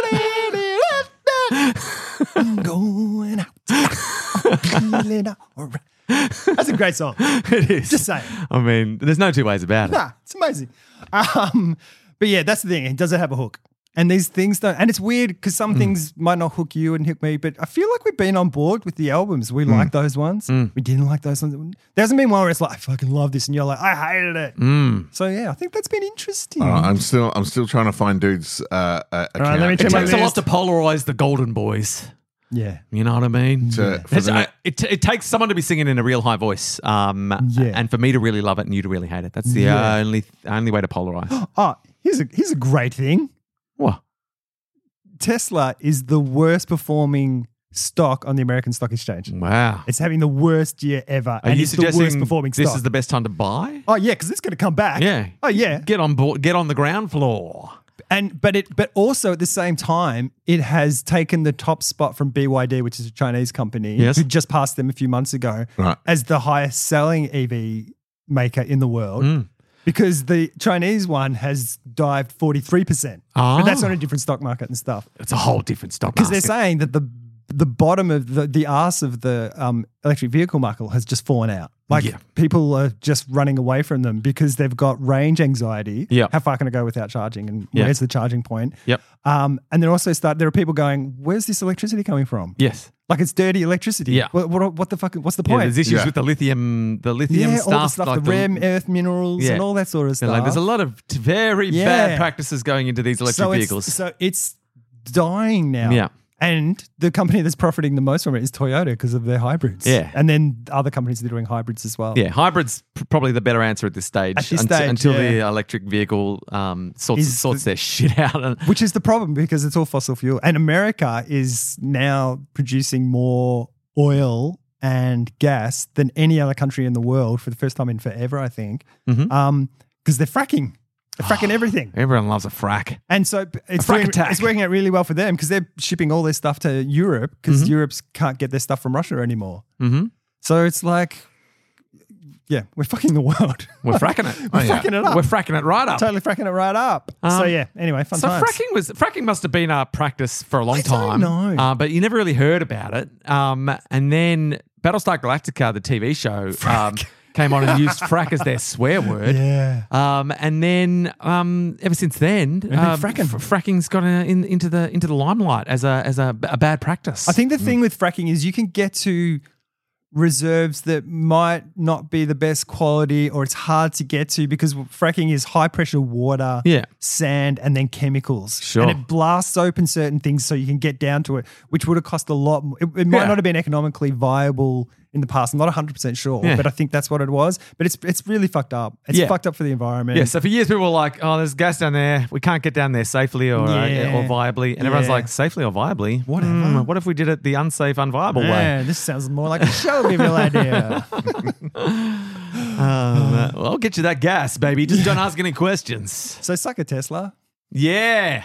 I'm going out. I'm feeling all right. That's a great song. it is. Just saying. I mean, there's no two ways about it. Nah, it's amazing. Um, but yeah, that's the thing. Does it have a hook? And these things don't. And it's weird because some things might not hook you and hook me, but I feel like we've been on board with the albums. We like those ones. We didn't like those ones. There hasn't been one where it's like, I fucking love this. And you're like, I hated it. So yeah, I think that's been interesting. Uh, I'm still, I'm still trying to find dudes. Uh, uh, account. let me It check my takes a lot list. to polarize the Golden Boys. Yeah. You know what I mean? To- for It's- the- I- it, it takes someone to be singing in a real high voice, um, Yeah. and for me to really love it and you to really hate it. That's the Yeah. only only way to polarize. Oh, here's a here's a great thing. What? Tesla is the worst performing stock on the American Stock Exchange. Wow. It's having the worst year ever. Are and you it's the worst suggesting performing this stock. is the best time to buy? Oh yeah, because it's going to come back. Yeah. Oh yeah. Get on board. Get on the ground floor. And but it but also at the same time, it has taken the top spot from B Y D, which is a Chinese company, Yes. who just passed them a few months ago, Right. as the highest selling E V maker in the world. Mm. Because the Chinese one has dived forty-three percent. Ah. But that's on a different stock market and stuff. It's a whole different stock. Because they're market. saying that the the bottom of the, the arse of the um, electric vehicle market has just fallen out. Like Yeah. people are just running away from them because they've got range anxiety. Yeah. How far can I go without charging? And Yeah. where's the charging point? Yep. Um, and then also start. There are people going, "Where's this electricity coming from? Yes. Like it's dirty electricity. Yeah. What, what, what the fuck? What's the Yeah, point? there's issues Yeah. with the lithium, the lithium yeah, stuff, all the stuff, like the rare earth minerals Yeah. and all that sort of They're stuff. like, there's a lot of t- very Yeah. bad practices going into these electric so vehicles. It's, so it's dying now. Yeah. And the company that's profiting the most from it is Toyota because of their hybrids. Yeah. And then other companies that are doing hybrids as well. Yeah, hybrid's p- probably the better answer at this stage. At this until, stage, until the yeah. electric vehicle um, sorts Is sorts the- their shit out. And, Which is the problem because it's all fossil fuel. And America is now producing more oil and gas than any other country in the world for the first time in forever, I think. Mhm. Um, because they're fracking. They're fracking everything. Everyone loves a frack. And so it's, frack working, attack. it's working out really well for them because they're shipping all their stuff to Europe because Europe can't get their stuff from Russia anymore. Mm-hmm. So it's like, yeah, we're fucking the world. We're fracking it. We're fracking it up. We're fracking it right up. Totally fracking it right up. so Um, yeah, anyway, fun So times. fracking was fracking must have been a practice for a long I time. don't know. Uh, but you never really heard about it. Um, and then Battlestar Galactica, the T V show, um, came on and used frack as their swear word. Yeah. Um, and then um, ever since then, um, fracking. f- fracking's got uh, in, into the into the limelight as a as a, a bad practice. I think the thing with fracking is you can get to reserves that might not be the best quality or it's hard to get to because fracking is high pressure water, Yeah. sand, and then chemicals. Sure. And it blasts open certain things so you can get down to it, which would have cost a lot more. It, it might Yeah. not have been economically viable in the past. I'm not one hundred percent sure, Yeah. but I think that's what it was. But it's it's really fucked up. It's Yeah. fucked up for the environment. Yeah, so for years people were like, "Oh, there's gas down there. We can't get down there safely or uh, Yeah. or viably." And everyone's Yeah. like, "Safely or viably? Whatever. Mm, what if we did it the unsafe, unviable way?" Man, this sounds more like a Shelbyville idea. Um, uh, well, I'll get you that gas, baby. Just don't ask any questions. So suck a Tesla. Yeah.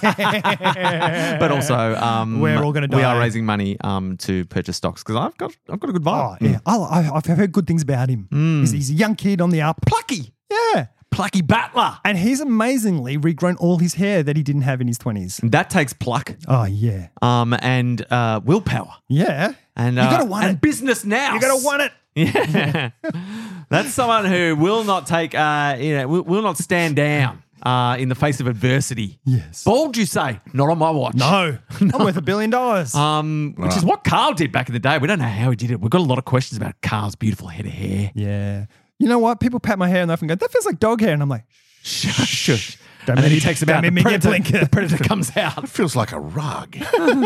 But also, um, We're all gonna We die. are raising money um, to purchase stocks because I've got I've got a good Oh, vibe. yeah. I, I, I've heard good things about him. He's, he's a young kid on the up. Plucky. Yeah. Plucky battler. And he's amazingly regrown all his hair that he didn't have in his twenties. That takes pluck Oh, yeah. um, and uh, willpower. Yeah. And You uh, gotta want and it. business now. You got to want it. Yeah, that's someone who will not take, uh, you know, will, will not stand down uh, in the face of adversity. Yes. Bold, you say? Not on my watch. No. I'm worth a billion dollars. Um, which is what Carl did back in the day. We don't know how he did it. We've got a lot of questions about Carl's beautiful head of hair. yeah. You know what? People pat my hair and they often go, that feels like dog hair. And I'm like, Shush, shush. Don't And then make he me- takes them don't out. make The me get predator, blinker. the predator comes out. It feels like a rug.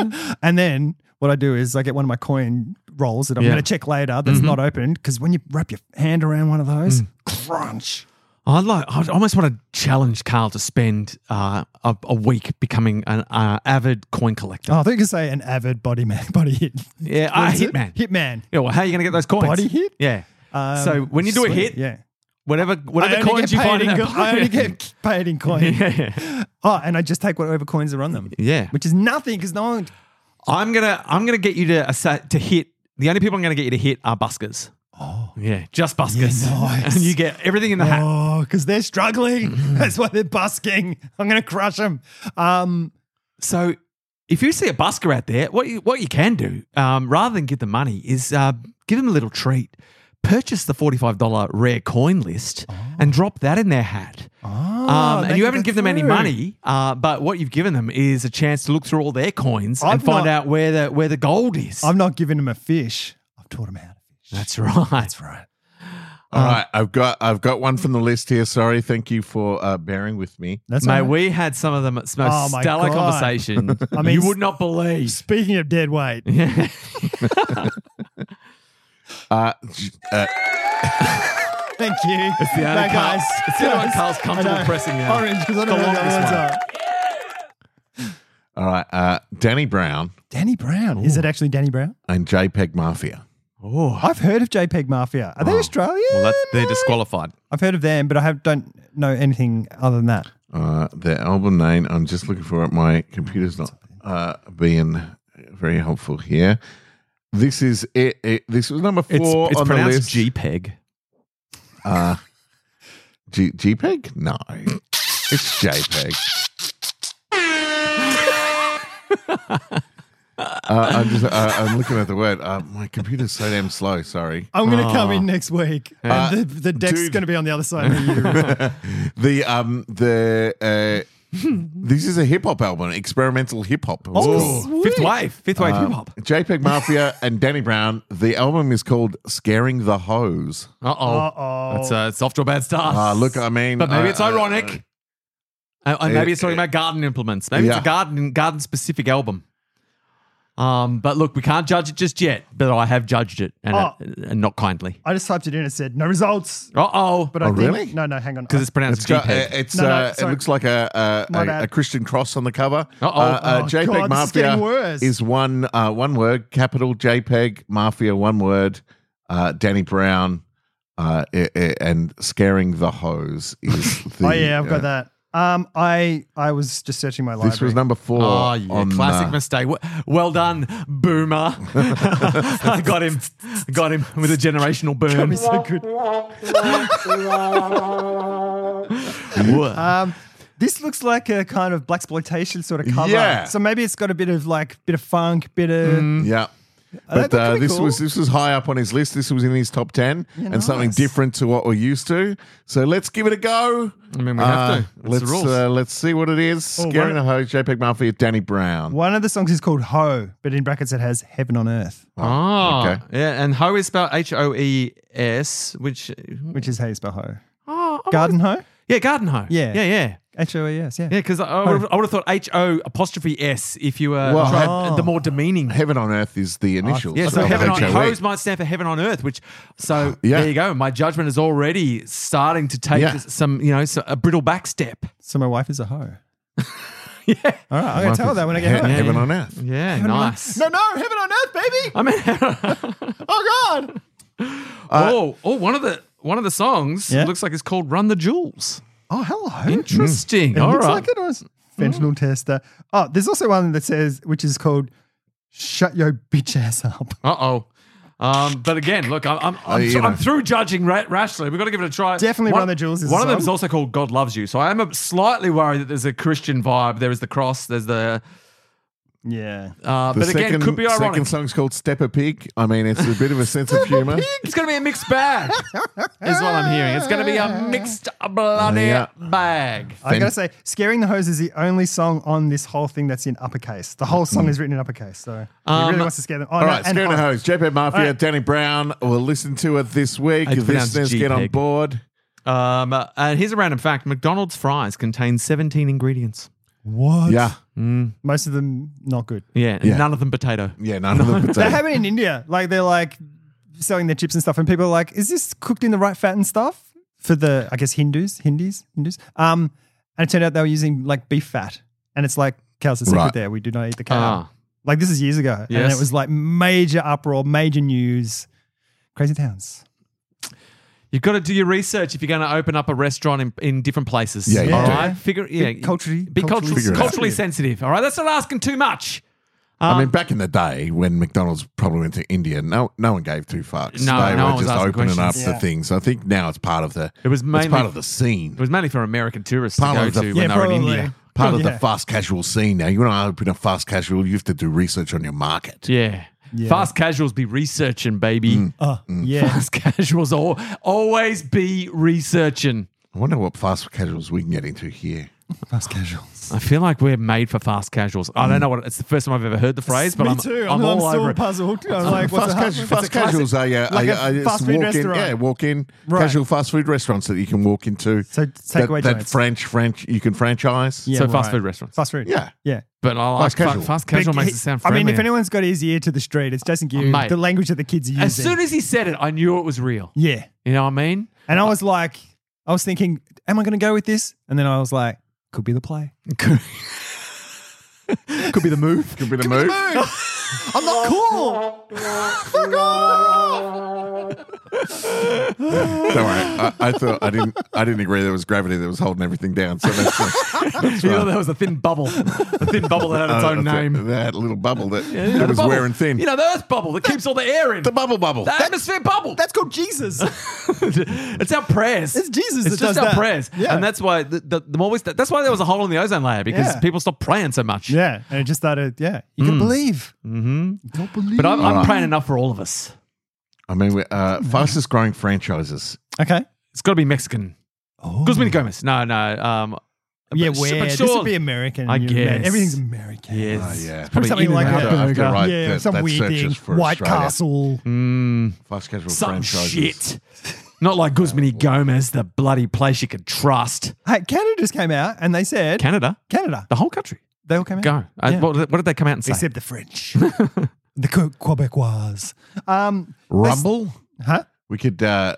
and then what I do is I get one of my coin rolls that I'm Yeah. going to check later that's not opened because when you wrap your hand around one of those, Mm. crunch. I'd like. I almost want to challenge Carl to spend uh, a, a week becoming an uh, avid coin collector. Oh, I think you could say an avid body man, body hit. Yeah, What a is it? hitman. Hitman. Yeah, well, how are you going to get those coins? Body hit? Yeah. Um, so when you do a sweet, hit, yeah. whatever I whatever only coins get you paid find in in that co- I only pocket- get paid in coin. yeah. Oh, and I just take whatever coins are on them. Yeah. Which is nothing because no one. I'm gonna I'm gonna get you to assa- to hit. The only people I'm gonna get you to hit are buskers. Oh. Yeah, just buskers. Yeah, nice. And you get everything in the hat. Oh, because they're struggling. That's why they're busking. I'm going to crush them. Um, So if you see a busker out there, what you what you can do, um, rather than give them money, is uh, give them a little treat. Purchase the forty-five dollars rare coin list and drop that in their hat. oh, Um, they and you can haven't go given them any through. money, uh, but what you've given them is a chance to look through all their coins I've and find not- out where the where the gold is. I'm not giving them a fish. I've taught them how to fish. That's right. That's right. All right, I've got I've got one from the list here. Sorry, thank you for uh, bearing with me. That's Mate, all right. we had some of the most Oh my stellar God. conversation. I mean, you would not believe. Speaking of dead weight, Yeah. Uh, j- uh, thank you. It's the only Bye, Carl- guys. it's the only one Carl's comfortable I know. pressing now. Orange because I don't The know what the other longest ones are. all right, uh, Danny Brown Danny Brown. Is it actually Danny Brown? and JPEG Mafia. Oh. I've heard of JPEG Mafia. Are they Oh. Australian? Well, that's, they're disqualified. I've heard of them, but I have, don't know anything other than that. Uh, their album name. I'm just looking for it. My computer's not uh, being very helpful here. This is it. it this was number It's, four it's on the pronounced list. JPEG. Uh, G- JPEG? No, it's JPEG. uh, I'm just. Uh, I'm looking at the word. Uh, my computer's so damn slow. Sorry. I'm going to Oh. come in next week, and Uh, the, the deck's dude. going to be on the other side of you. the um the uh, this is a hip hop album, experimental hip hop. Oh, fifth wave. Fifth wave hip hop. JPEG Mafia and Danny Brown. The album is called "Scaring the Hose." Uh oh. Uh-oh. It's, uh, it's off to a bad start. Uh, look, I mean, but maybe uh, it's ironic. Uh, and maybe it's talking uh, about garden implements. Maybe it's yeah. a garden garden specific album. Um, but look, we can't judge it just yet. But I have judged it, and, Oh. it, and not kindly. I just typed it in and said no results. Uh oh, But I Oh, think, really? No, no, hang on. because it's pronounced It's got, uh, JPEG. it's No, no, uh, it sorry. looks like a a, My a, bad. a Christian cross on the cover. Uh-oh. Uh, uh, Oh, JPEG God, this is getting Mafia worse. is one uh, one word. Capital JPEG Mafia, one word. Uh, Danny Brown uh, i- i- and scaring the hose is. The, Oh yeah, I've got uh, that. Um, I I was just searching my library. This was number four. Oh yeah, on, classic uh, mistake. W- Well done, boomer. I got him, got him with a generational boom. so good. Um, this looks like a kind of blaxploitation sort of cover. Yeah. So maybe it's got a bit of like bit of funk, bit of. Yeah. Oh, that But looked uh, kinda this cool. was this was high up on his list. This was in his top ten, Yeah, and something nice. different to what we're used to. So let's give it a go. I mean, we have to. That's the let's rules. Uh, let's see what it is. Oh, Scaring one- the Hose, JPEG Mafia, Danny Brown. One of the songs is called Ho, but in brackets it has Heaven on Earth, Oh, okay. yeah, and Ho is spelled H O E S, which which is how you spell Ho. oh, I Garden Ho? yeah, Garden Ho. Yeah. yeah, yeah. H O E S, yeah. Yeah, because I, I would have thought H O apostrophe S if you were Well, tried Oh. the more demeaning. Heaven on Earth is the initials. Yeah, I so thought heaven on H O E. Hose might stand for heaven on earth, which so Yeah. there you go. My judgment is already starting to take Yeah. some, you know, so, a brittle back step. So my wife is a Ho. Yeah, All right, I'm going to tell her that when I get He- home. Heaven yeah. on Earth. yeah, nice. No, no, Heaven on Earth, baby. I mean, Oh, God. oh, oh, one of the one of the songs Yeah. looks like it's called "Run the Jewels." Oh, hello. Interesting. It All looks right. like it was fentanyl tester. Oh, there's also one that says, which is called "Shut Your Bitch Ass Up." Uh oh. Um, but again, look, I'm I'm, I'm, you so- know. I'm through judging ra- rashly. We've got to give it a try. Definitely one, Run the Jewels is One a of them is song. also called "God Loves You." So I am a slightly worried that there's a Christian vibe. There is the cross. There's the. Yeah. Uh, The but again, second, could be ironic. second song's called Stepper Pig. I mean, it's a bit of a sense of humor. It's going to be a mixed bag, is what I'm hearing. It's going to be a mixed bloody Yeah. bag. I gotta say, "Scaring the Hose" is the only song on this whole thing that's in uppercase. The whole song is written in uppercase, so he Um, really wants to scare them. Oh, All no, right, and Scaring the Ho. Hose, JPEG Mafia, All right. Danny Brown. We'll listen to it this week. It's pronounced Listeners, get on JPEG. board. Um, uh, and here's a random fact: McDonald's fries contain seventeen ingredients. What? Yeah, Most of them not good. Yeah, Yeah. none of them potato. yeah, none of them. They potato. have it in India. Like they're like selling their chips and stuff, and people are like, "Is this cooked in the right fat and stuff?" For the, I guess Hindus, Hindus, Hindus. Um, and it turned out they were using like beef fat, and it's like cow's the secret. Right. There, we do not eat the cow. Ah. Like this is years ago, and Yes. it was like major uproar, major news, crazy towns. You've got to do your research if you're going to open up a restaurant in, in different places. Yeah, you all do. right. Figure, yeah, Be culturally- be culturally culturally, Figure it out. culturally sensitive. All right, that's not asking too much. I Um, mean, back in the day when McDonald's probably went to India, no, no one gave two fucks. No, they no one were was just asking opening up questions. the Yeah. things. I think now it's part of the. It was mainly- it's part of the scene. It was mainly for American tourists Part to go of the- to Yeah, when they were in probably. India. Part of Yeah. the fast casual scene now. You want to open a fast casual, you have to do research on your market. Yeah. Yeah. Fast casuals be researching, baby. Mm. Oh, yeah. Fast casuals al- always be researching. I wonder what fast casuals we can get into here. Fast casuals. I feel like we're made for fast casuals. I don't know what it's the first time I've ever heard the phrase, but Me I'm, too. I'm, I'm, all still over it. puzzled. I'm like, what's fast a- casual, it's fast a classic- casuals are yeah, like are, a are just fast food walk in, restaurant. yeah, walk in Right. casual fast food restaurants that you can walk into. So that, takeaway that joints. French, French, you can franchise. Yeah, So fast right. food restaurants. Fast food. Yeah. Yeah. But I like Fast fast casual. casual, fast casual But makes he- it sound I friendly. mean, if anyone's got his ear to the street, it's Jason Gue, Mate. the language that the kids are using. as soon as he said it, I knew it was real. yeah. You know what I mean? And I was like, I was thinking, am I going to go with this? And then I was like, could be the play. Could be the move. Could be the move. I'm not cool. Don't worry. I, I thought I didn't. I didn't agree there was gravity that was holding everything down. So that's, that's You know, right. there was a thin bubble, a thin bubble that had its Uh, own that- name. That little bubble that, Yeah, that the was bubble. wearing thin. You know, the earth bubble that keeps all the air in. the bubble bubble. The atmosphere bubble. That's called Jesus. It's our prayers. It's Jesus It's that just does our that. prayers, Yeah. and that's why the, the, the more we st- that's why there was a hole in the ozone layer because Yeah. people stopped praying so much. yeah. And it just started, yeah. You Mm. can believe. Mm-hmm. You don't believe. But I'm, I'm Alright. praying enough for all of us. I mean, we- uh, fastest growing franchises. Okay. It's got to be Mexican. Oh. Guzman Gomez. No, no. Um, Yeah, but, where? but This sure. would be American. I You- guess. Everything's American. Yes. Oh, yeah. Probably something like I have that. to- I have to write yeah, that- some that weird searches thing. for White Australia. Castle. Mm, Fast casual some franchises. shit. Not like Guzman Gomez, the bloody place you could trust. Hey, Canada just came out and they said Canada, Canada. the whole country. They all came out. Go. Uh, Yeah. what, what did they come out and say? Except the French. The Que- Quebecois. Um, Rumble? Huh? We could, uh,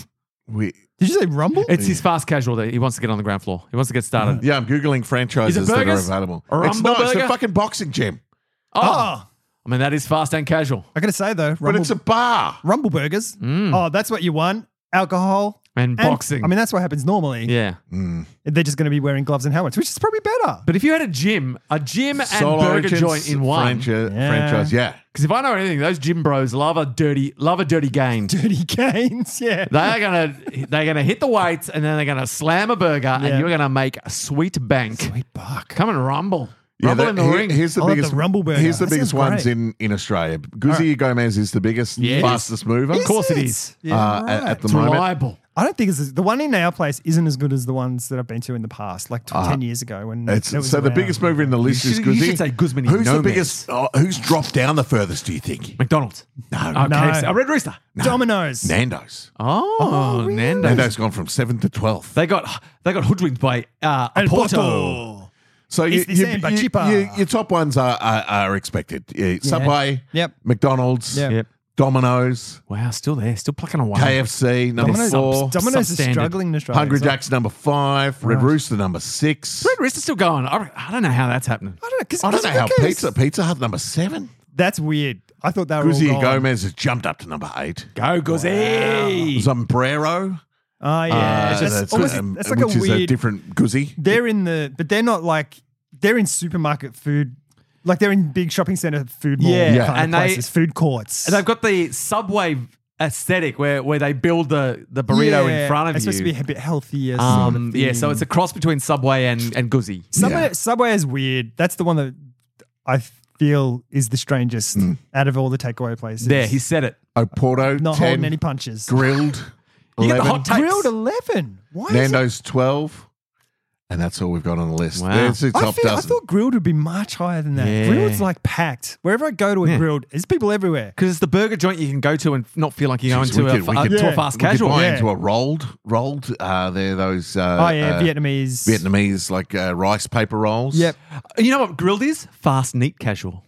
we, Did you say Rumble? It's his fast casual that he wants to get on the ground floor. He wants to get started. yeah, I'm Googling franchises Is it that are burgers? available. A It's Rumble not, it's a burger? fucking boxing gym, Oh. oh, I mean, that is fast and casual. I got to say though, but Rumble, it's a bar. Rumble burgers. Oh, that's what you want. Alcohol And boxing. I mean, that's what happens normally. Yeah. They're just going to be wearing gloves and helmets, which is probably better. But if you had a gym, a gym and Soul burger Origins joint in one. franchi- Yeah. franchise, yeah. Because if I know anything, those gym bros love a dirty, love a dirty game. Dirty gains, yeah. They are gonna, they're gonna hit the weights and then they're gonna slam a burger Yeah. and you're gonna make a sweet bank. Sweet buck. Come and rumble, Yeah, rumble that- in the here- ring. Here's the I'll have biggest the Rumble burger. Here's the That biggest sounds ones great. in, in Australia. Guzzi Gomez is the biggest, Yeah, it is. fastest mover. Of course it is. Yeah, uh, right. at, at the It's moment. reliable. I don't think it's the one in our place isn't as good as the ones that I've been to in the past, like t- ten years ago when It's, it was so the around. biggest mover in the list should- is you Guzzi. should say Guzman Who's the Gomez. biggest? Oh, who's dropped down the furthest? Do you think? McDonald's. No, Oh, No. K F C. Oh, Red Rooster. Domino's. Nando's. Oh, really? Nando's. Nando's gone from seventh to twelfth. They got they got hoodwinked by uh, El Porto. Porto. So It's the same, but cheaper. you- your top ones are are, are expected. Yeah, Subway, Yep. McDonald's, Yep. Yep. Domino's, Wow, still there, still plucking away. K F C number Domino's, four, Domino's is substandard. struggling in Australia. Hungry so- Jack's number five, Red Rooster number six. Red Rooster's still going. I, I don't know how that's happening. I don't know. 'cause- I don't 'cause know how who cares? Pizza Pizza Hut number seven. That's weird. I thought they were all Guzzi gone. Gomez has jumped up to number eight. Go Guzzi. Sombrero, Oh yeah, uh, that's, that's, almost- um, that's like which a is a weird. different Guzzi. They're in the, but they're not like they're in supermarket food. Like they're in big shopping center food mall Yeah. Yeah. kind And of they- places, food courts. And they've got the Subway aesthetic where, where they build the, the burrito Yeah, in front of it's you. supposed to be a bit healthier. sort um, of yeah, so thing. it's a cross between Subway and, and Guzzi. Subway. Yeah. Subway is weird. That's the one that I feel is the strangest out of all the takeaway places. There, he said it. Oporto, not ten. holding any punches. Grilled, You get the eleven. hot takes. Grilled eleven. Why is it? Nando's twelve. And that's all we've got on the list. Wow. There's the I, top feel, I dozen. thought grilled would be much higher than that. Yeah. Grilled's like packed. Wherever I go to a Yeah. grilled, there's people everywhere. Because it's the burger joint you can go to and not feel like you're going Jeez, to, we a, could- we uh, could- to a Yeah. fast we could casual. buy Yeah. into a rolled, rolled. Uh, they're those. Uh, Oh yeah, uh, Vietnamese. Vietnamese like uh, rice paper rolls. Yep. You know what grilled is? Fast, neat, casual.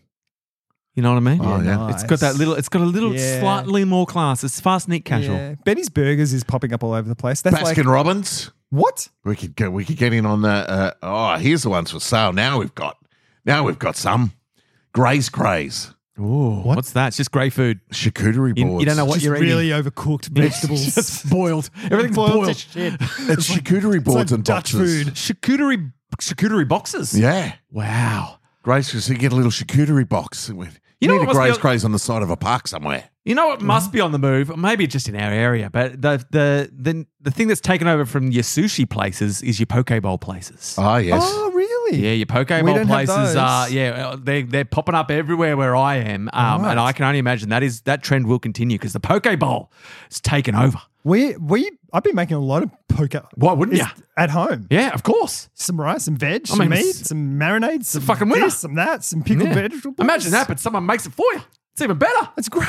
You know what I mean? Oh, yeah. nice. It's got that little. It's got a little Yeah. slightly more class. It's fast, neat, casual. Yeah. Benny's Burgers is popping up all over the place. That's Baskin like Robbins. what? We could go. We could get in on the. Uh, oh, here's the ones for sale. Now we've got. Now we've got some. Gray's Craze. Ooh, what's that? It's just grey food. Charcuterie You, boards. you don't know what Just you're really eating. overcooked vegetables. Just boiled. Everything's Boiled boiled. to shit. It's charcuterie boards like and Dutch boxes. food. Charcuterie, charcuterie boxes. Yeah. Wow. Gray's Craze. So you get a little charcuterie box. With, you, know need what a must be Gray's on- Craze on the side of a park somewhere. You know what must be on the move? Maybe just in our area, but the the the, the thing that's taken over from your sushi places is your poke bowl places. Ah, yes. Oh really? Yeah, your poke We bowl don't have places those. are yeah they they're popping up everywhere where I am, um, Right. and I can only imagine that is that trend will continue because the poke bowl is taken over. We we I've been making a lot of poke. Why wouldn't It's ya? At home. Yeah, of course. Some rice, some veg, I some mean, meat, it's- some marinades, some fucking winner. this, some that, some pickled Yeah. vegetables. Imagine that, but someone makes it for you. It's even better. That's great.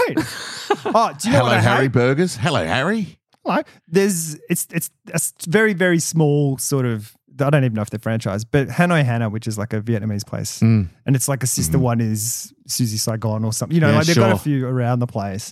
Oh, do you know Hello what I Harry hate? Burgers. Hello Harry. Hello. There's it's it's a s- very very small sort of. I don't even know if they're franchised, but Hanoi Hannah, which is like a Vietnamese place, and it's like a sister one is Susie Saigon or something. You know, Yeah, like they've got sure. a few around the place.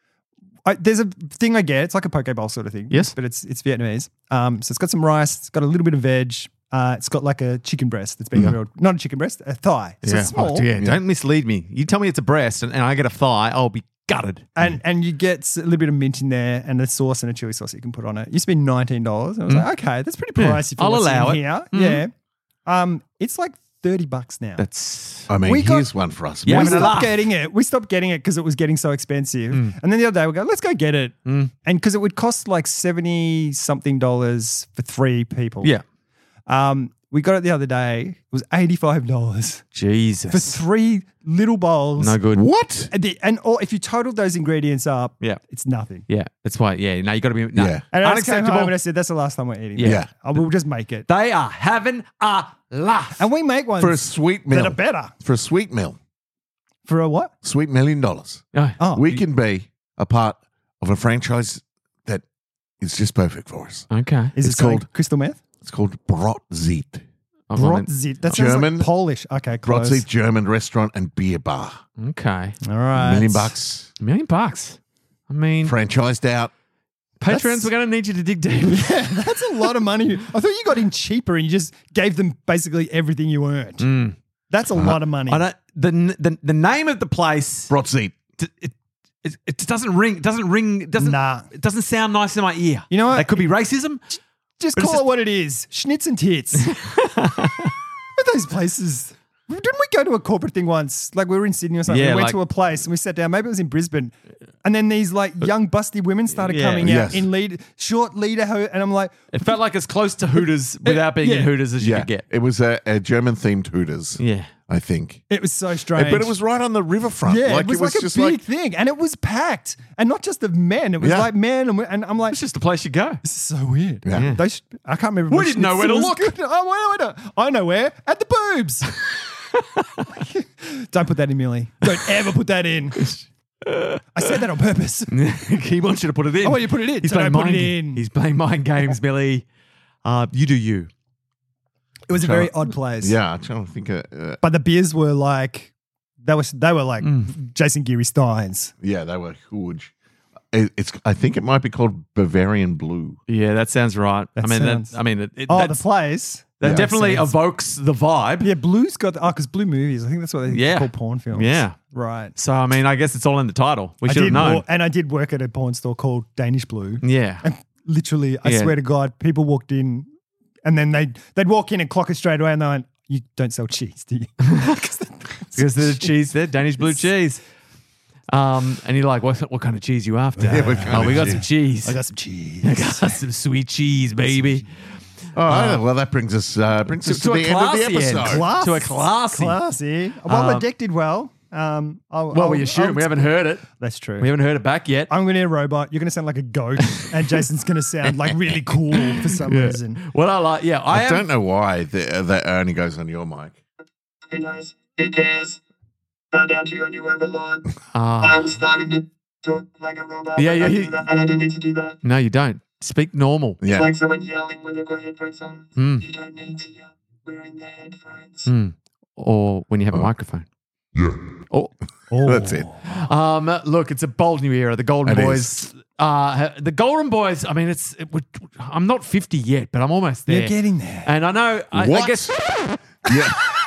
I, there's a thing I get. It's like a poke bowl sort of thing. Yes. but it's it's Vietnamese. Um, so it's got some rice. It's got a little bit of veg. Uh, it's got like a chicken breast that's been grilled. Not a chicken breast, a thigh. So it's small. Oh, yeah. Don't mislead me. You tell me it's a breast and, and I get a thigh, I'll be gutted. And and you get a little bit of mint in there and a sauce and a chili sauce you can put on it. It used to be nineteen dollars. I was like, okay, that's pretty Mm. Yeah, pricey for I'll what's allow in it. here. Mhm. Yeah. Um, it's like thirty bucks now. That's I mean, We got- here's one for us. Yeah, we having a stopped laugh. getting it. We stopped getting it because it was getting so expensive. Mm. And then the other day we go, let's go get it. And because it would cost like seventy something dollars for three people. yeah. Um, we got it the other day. It was eighty-five dollars Jesus. for three little bowls. no good. What? And, the, and all, if you totaled those ingredients up, Yeah. it's nothing. Yeah. That's why. Yeah. No, you got to be no. Yeah. And I just came home unacceptable. and I said, that's the last time we're eating. Yeah. that. Yeah. I will just make it. They are having a laugh. And we make ones For a sweet meal. that are better. For a sweet meal. For a what? Sweet million dollars. Oh, Oh, we can be a part of a franchise that is just perfect for us. okay. is it's it called called- crystal meth? It's called Brotzeit. I've only- Brotzit. That sounds German. like Polish. Okay, close. Brotzit German restaurant and beer bar. Okay. All right. Million bucks. A million bucks. I mean, Franchised out. patrons, That's- we're going to need you to dig deep. Yeah, that's a lot of money. I thought you got in cheaper and you just gave them basically everything you earned. Mm. That's a lot of money. I don't. The the the name of the place. Brotzit. It, it, it, it doesn't ring. It doesn't ring. It doesn't. Nah. It doesn't sound nice in my ear. You know what? That could be racism. Just But it's call just- it what it is. Schnitz and tits. But those places. Didn't we go to a corporate thing once? Like we were in Sydney or something. Yeah, we went like- to a place and we sat down. Maybe it was in Brisbane. And then these like young busty women started Yeah. coming Yes. out in lead, short leader. ho- And I'm like, It felt like as close to Hooters without being in Yeah. Hooters as you Yeah. could get. It was a, a German themed Hooters, Yeah. I think. it was so strange. But it was right on the riverfront. Yeah, like, it was like a just big like, thing. And it was packed. And not just of men. It was Yeah. like men. And, we- and I'm like, It's just a place you go. this is so weird. Yeah. Yeah. They should, I can't remember. We which didn't know where to schnitzel look. was good. Oh, wait, wait, wait. I know where. At the boobs. Don't put that in, Millie. Don't ever put that in. I said that on purpose. He wants you to put it in. I want you to put it in, He's so playing don't put mind, it in. He's playing mind games, Billy. Uh, you do you. It was a very odd place. yeah, I'm trying to think of, uh, But the beers were like, they were, they were like Mm. Jason Geary Steins. yeah, they were huge. It, it's, I think it might be called Bavarian Blue. Yeah, that sounds right. That I mean, sounds- that, I mean, it, it, Oh, that's- the place. that Yeah. definitely Makes sense. evokes the vibe. Yeah, Blue's got, oh, because Blue movies. I think that's what they Yeah. call porn films. Yeah. Right. So, I mean, I guess it's all in the title. We I should have did known. wa- and I did work at a porn store called Danish Blue. yeah. And literally, I Yeah. swear to God, people walked in and then they'd, they'd walk in and clock it straight away and they went, you don't sell cheese, do you? Because there's cheese there, Danish blue cheese. Um, and you're like, what, what kind of cheese you after? Yeah, what kind oh, of we got cheese? some cheese. I got some cheese. I got some sweet cheese, baby. Oh, well, that brings us uh, brings us to, to a the end of the classy end. episode. Class, To a classy. Classy. Well, Um, the deck did well. Um, I'll, Well, I'll- we assume I'll- we haven't heard it. That's true. We haven't heard it back yet. I'm going to be a robot. You're going to sound like a goat, and Jason's going to sound like really cool for some reason. What I like, yeah, I, I am, don't know why the, that only goes on your mic. Hey guys, it is. Found out your new Everlord. Uh, I was starting to talk like a robot. Yeah, yeah, I he- do that, and I didn't need to do that. no, you don't. Speak normal. Yeah. Like someone yelling when they've got headphones on. Mm. You don't need to yell wearing the headphones. Mm. Or when you have a microphone. Yeah. Oh, That's it. Um, look, it's a bold new era. The Golden It Boys. Uh, the Golden Boys. I mean, it's. It would, I'm not fifty yet, but I'm almost there. You're getting there. And I know. I, I What? guess. Yeah.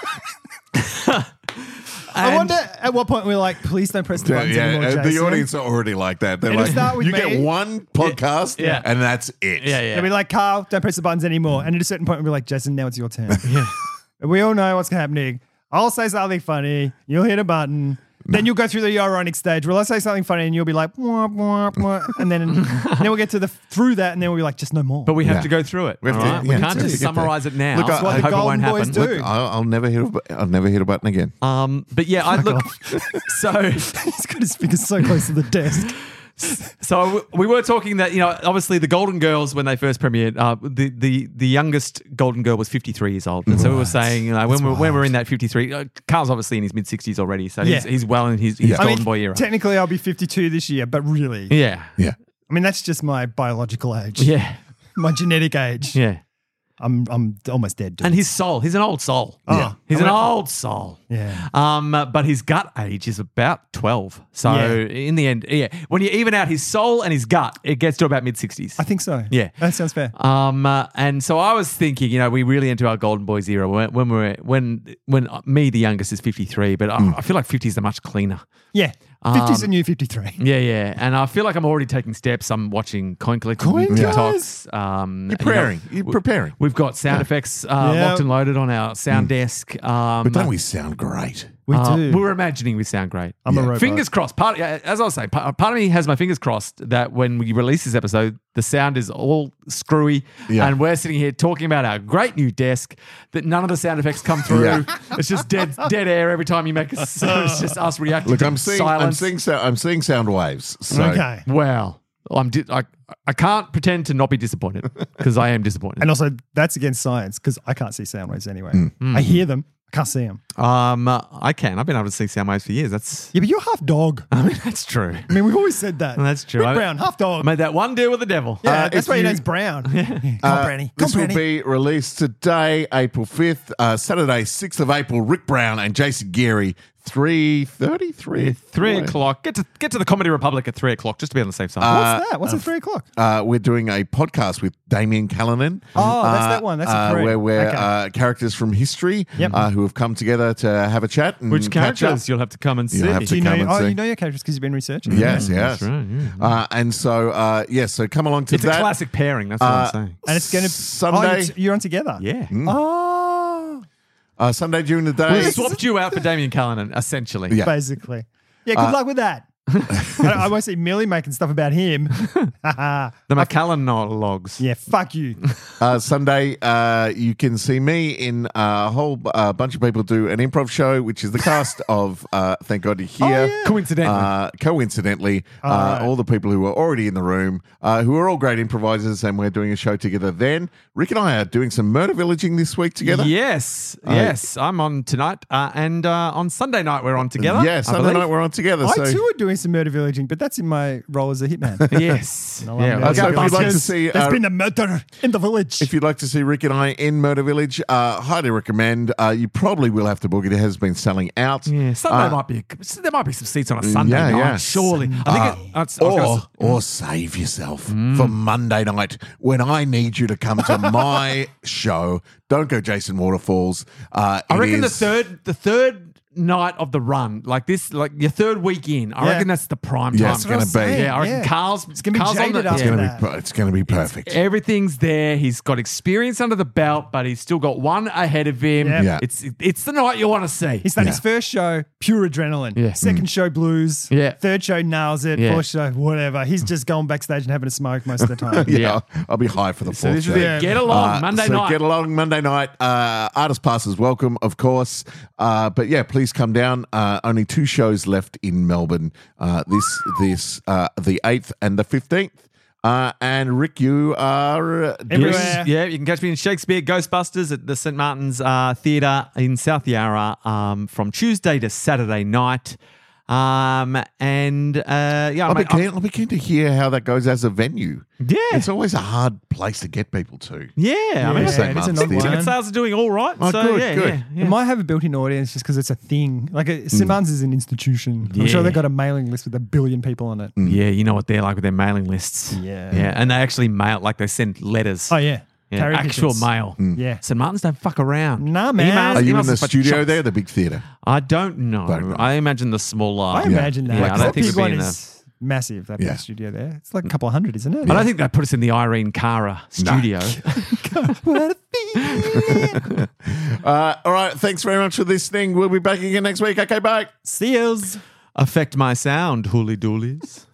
I and- wonder at what point we're like, please don't press the Yeah, buttons yeah, anymore, uh, the Jason. audience are already like that. They're It'll like, start with you me. get one podcast, Yeah. and that's it. Yeah, yeah. They'll be like, Carl, don't press the buttons anymore. And at a certain point, we'll be like, Jason, now it's your turn. Yeah. And we all know what's happening. I'll say something funny. You'll hit a button. Then you'll go through the ironic stage where I'll say something funny and you'll be like, wah, wah, wah. And then, and then we'll get to the through that and then we'll be like, just no more. But we have Yeah. to go through it. We have all to- right? yeah, we we can't have to just get there. summarize it now. Look, That's I- what I- I hope it Golden won't Boys happen. do. Look, I'll, I'll never hit a, bu- I'll never hit a button again. Um, but yeah, I look. So. He's got his speakers so close to the desk. So we were talking that, you know, obviously the Golden Girls, when they first premiered, uh, the, the the youngest Golden Girl was fifty-three years old. And so we were saying, you know, when we're, when we're in that fifty-three, uh, Carl's obviously in his mid-sixties already. So he's, Yeah. he's well in his, his Yeah. I Golden mean, Boy era. technically I'll be fifty-two this year, but really, Yeah. Yeah. I mean, that's just my biological age. Yeah. My genetic age. Yeah. I'm I'm almost dead. Dude. And his soul, he's an old soul. Oh, Yeah. He's I an went- old soul. Yeah. Um, but his gut age is about twelve. So Yeah. in the end, yeah, when you even out his soul and his gut, it gets to about mid-sixties. I think so. Yeah. That sounds fair. Um, uh, and so I was thinking, you know, we really into our Golden Boys era when, when we're when when me the youngest is fifty-three, but I, I feel like fifties are much cleaner. Yeah. fifty's Um, a new fifty-three. Yeah, yeah, and I feel like I'm already taking steps. I'm watching Coin Collecting Coin TikToks. Um, You're you know, preparing. You're we- preparing. We've got sound effects uh, Yeah. locked and loaded on our sound desk. Um, But don't we sound great? We uh, do. We were imagining we sound great. I'm a Yeah. robot. Fingers crossed. Part, yeah, as I was saying, part, part of me has my fingers crossed that when we release this episode, the sound is all screwy, Yeah. and we're sitting here talking about our great new desk. That none of the sound effects come through. Yeah. It's just dead, dead air every time you make a. So it's just us reacting. Look, to I'm seeing, I'm silence. seeing, so, I'm seeing sound waves. So Okay. Well, I'm. Di- I, I can't pretend to not be disappointed because I am disappointed. And also, that's against science because I can't see sound waves anyway. Mm. I hear them, I can't see them. Um, uh, I can. I've been able to see sound waves for years. That's. Yeah, but you're half dog. I mean, that's true. I mean, we've always said that. That's true. Rick I- Brown, half I dog. made that one deal with the devil. Yeah, Uh, that's if why your you- name's Brown. Come on, Uh, Brownie. Come, this will Brownie. be released today, April fifth, uh, Saturday, sixth of April. Rick Brown and Jason Geary, three thirty, three Three o'clock. Get to get to the Comedy Republic at three o'clock, just to be on the safe side. What's that? What's at three o'clock? Uh, we're doing a podcast with Damien Callanan. Oh, that's uh, that one. That's at uh, three. where we're Okay. uh, characters from history Yep. uh, who have come together to have a chat. And Which catch characters up. you'll have to come and see? You'll have Do you to know? come and Oh, see. you know your characters because you've been researching. Yes, yes. That's right. Yeah. Uh, and so, uh, yes, so come along to It's that. a classic pairing. That's what Uh, I'm saying. And it's going to Sunday. Oh, you're, you're on together. Yeah. Oh, Uh, Sunday during the day. We swapped you out for Damien Callanan, essentially. Yeah. basically. Yeah. Good Uh, luck with that. I, I won't see Millie making stuff about him. The McCallan logs. Yeah. Fuck you. Uh, Sunday, uh, you can see me in a whole uh, bunch of people do an improv show, which is the cast of uh, Thank God You're Here. yeah. Coincidentally. Uh, coincidentally, uh, All right. all the people who are already in the room, uh, who are all great improvisers, and we're doing a show together then. Rick and I are doing some murder villaging this week together. Yes, yes. I'm on tonight, uh, and uh, on Sunday night we're on together. Yeah, I Sunday believe. night we're on together. I so, too are doing some murder villaging, but that's in my role as a hitman. Yes. No, yeah. I'm Uh, we'll so go if you'd past like it. to see, There's uh, been a murder in the village. if you'd like to see Rick and I in Murder Village, uh, highly recommend. Uh, you probably will have to book it. It has been selling out. Yeah, Sunday Uh, might be. A, there might be some seats on a Sunday yeah, night. yeah. Surely, I think. Uh, it, I was- I was gonna or, s- or save yourself for Monday night when I need you to come to my show. Don't go Jason Waterfalls. Uh, I it reckon the is- third, the third night of the run, like this, like your third week in. I Yeah. reckon that's the prime Yeah, time. it's gonna be. Yeah, I reckon Yeah. Carl's. It's gonna be Carl's on jaded the, after It's yeah. gonna that. be. per- It's gonna be perfect. Everything's there. He's got experience under the belt, but he's still got one ahead of him. Yeah. Yeah. It's it's the night you want to see. He's done Yeah. his first show, pure adrenaline. Yeah. Second show, blues. Yeah. Third show, nails it. Yeah. Fourth show, whatever. He's just going backstage and having a smoke most of the time. yeah, Yeah. I'll, I'll be high for the So fourth this is show. it. Get along Uh, Monday so night. Get along Monday night. Uh, artist passes welcome, of course. Uh, but yeah, please come down. Uh, only two shows left in Melbourne. Uh, this this uh, the eighth and the fifteenth. Uh, and Rick, you are uh, doing- Everywhere. Yeah, you can catch me in Shakespeare Ghostbusters at the Saint Martin's uh, Theatre in South Yarra um, from Tuesday to Saturday night. Um, and uh, yeah, I'll be, mate, I'm- keen, I'll be keen to hear how that goes as a venue. yeah, It's always a hard place to get people to. yeah. I mean, Yeah, Saint it is Martin's an odd Theatre. ticket one. sales are doing all right. Oh, so good, yeah, good. yeah, yeah. It might have a built-in audience just because it's a thing. Like a, Saint Martin's is an institution. I'm Yeah. sure they've got a mailing list with a billion people on it. Yeah, you know what they're like with their mailing lists. Yeah. yeah, and they actually mail, like they send letters. Oh yeah, Yeah, Carry actual pigeons. mail. Yeah. Saint Martin's don't fuck around. Nah, man. Emails- Are you in emails the are for studio chumps. there, the big theatre? I don't know. Don't know. I imagine the smaller. I imagine that. Yeah, I Because don't that think big we'd be one in a- is massive. That Yeah. big studio there. It's like a couple of hundred, isn't it? I don't think they put us in the Irene Cara studio. What a feeling. Uh, all right. Thanks very much for listening. We'll be back again next week. Okay, bye. See yous. Affect my sound, hooly doolies.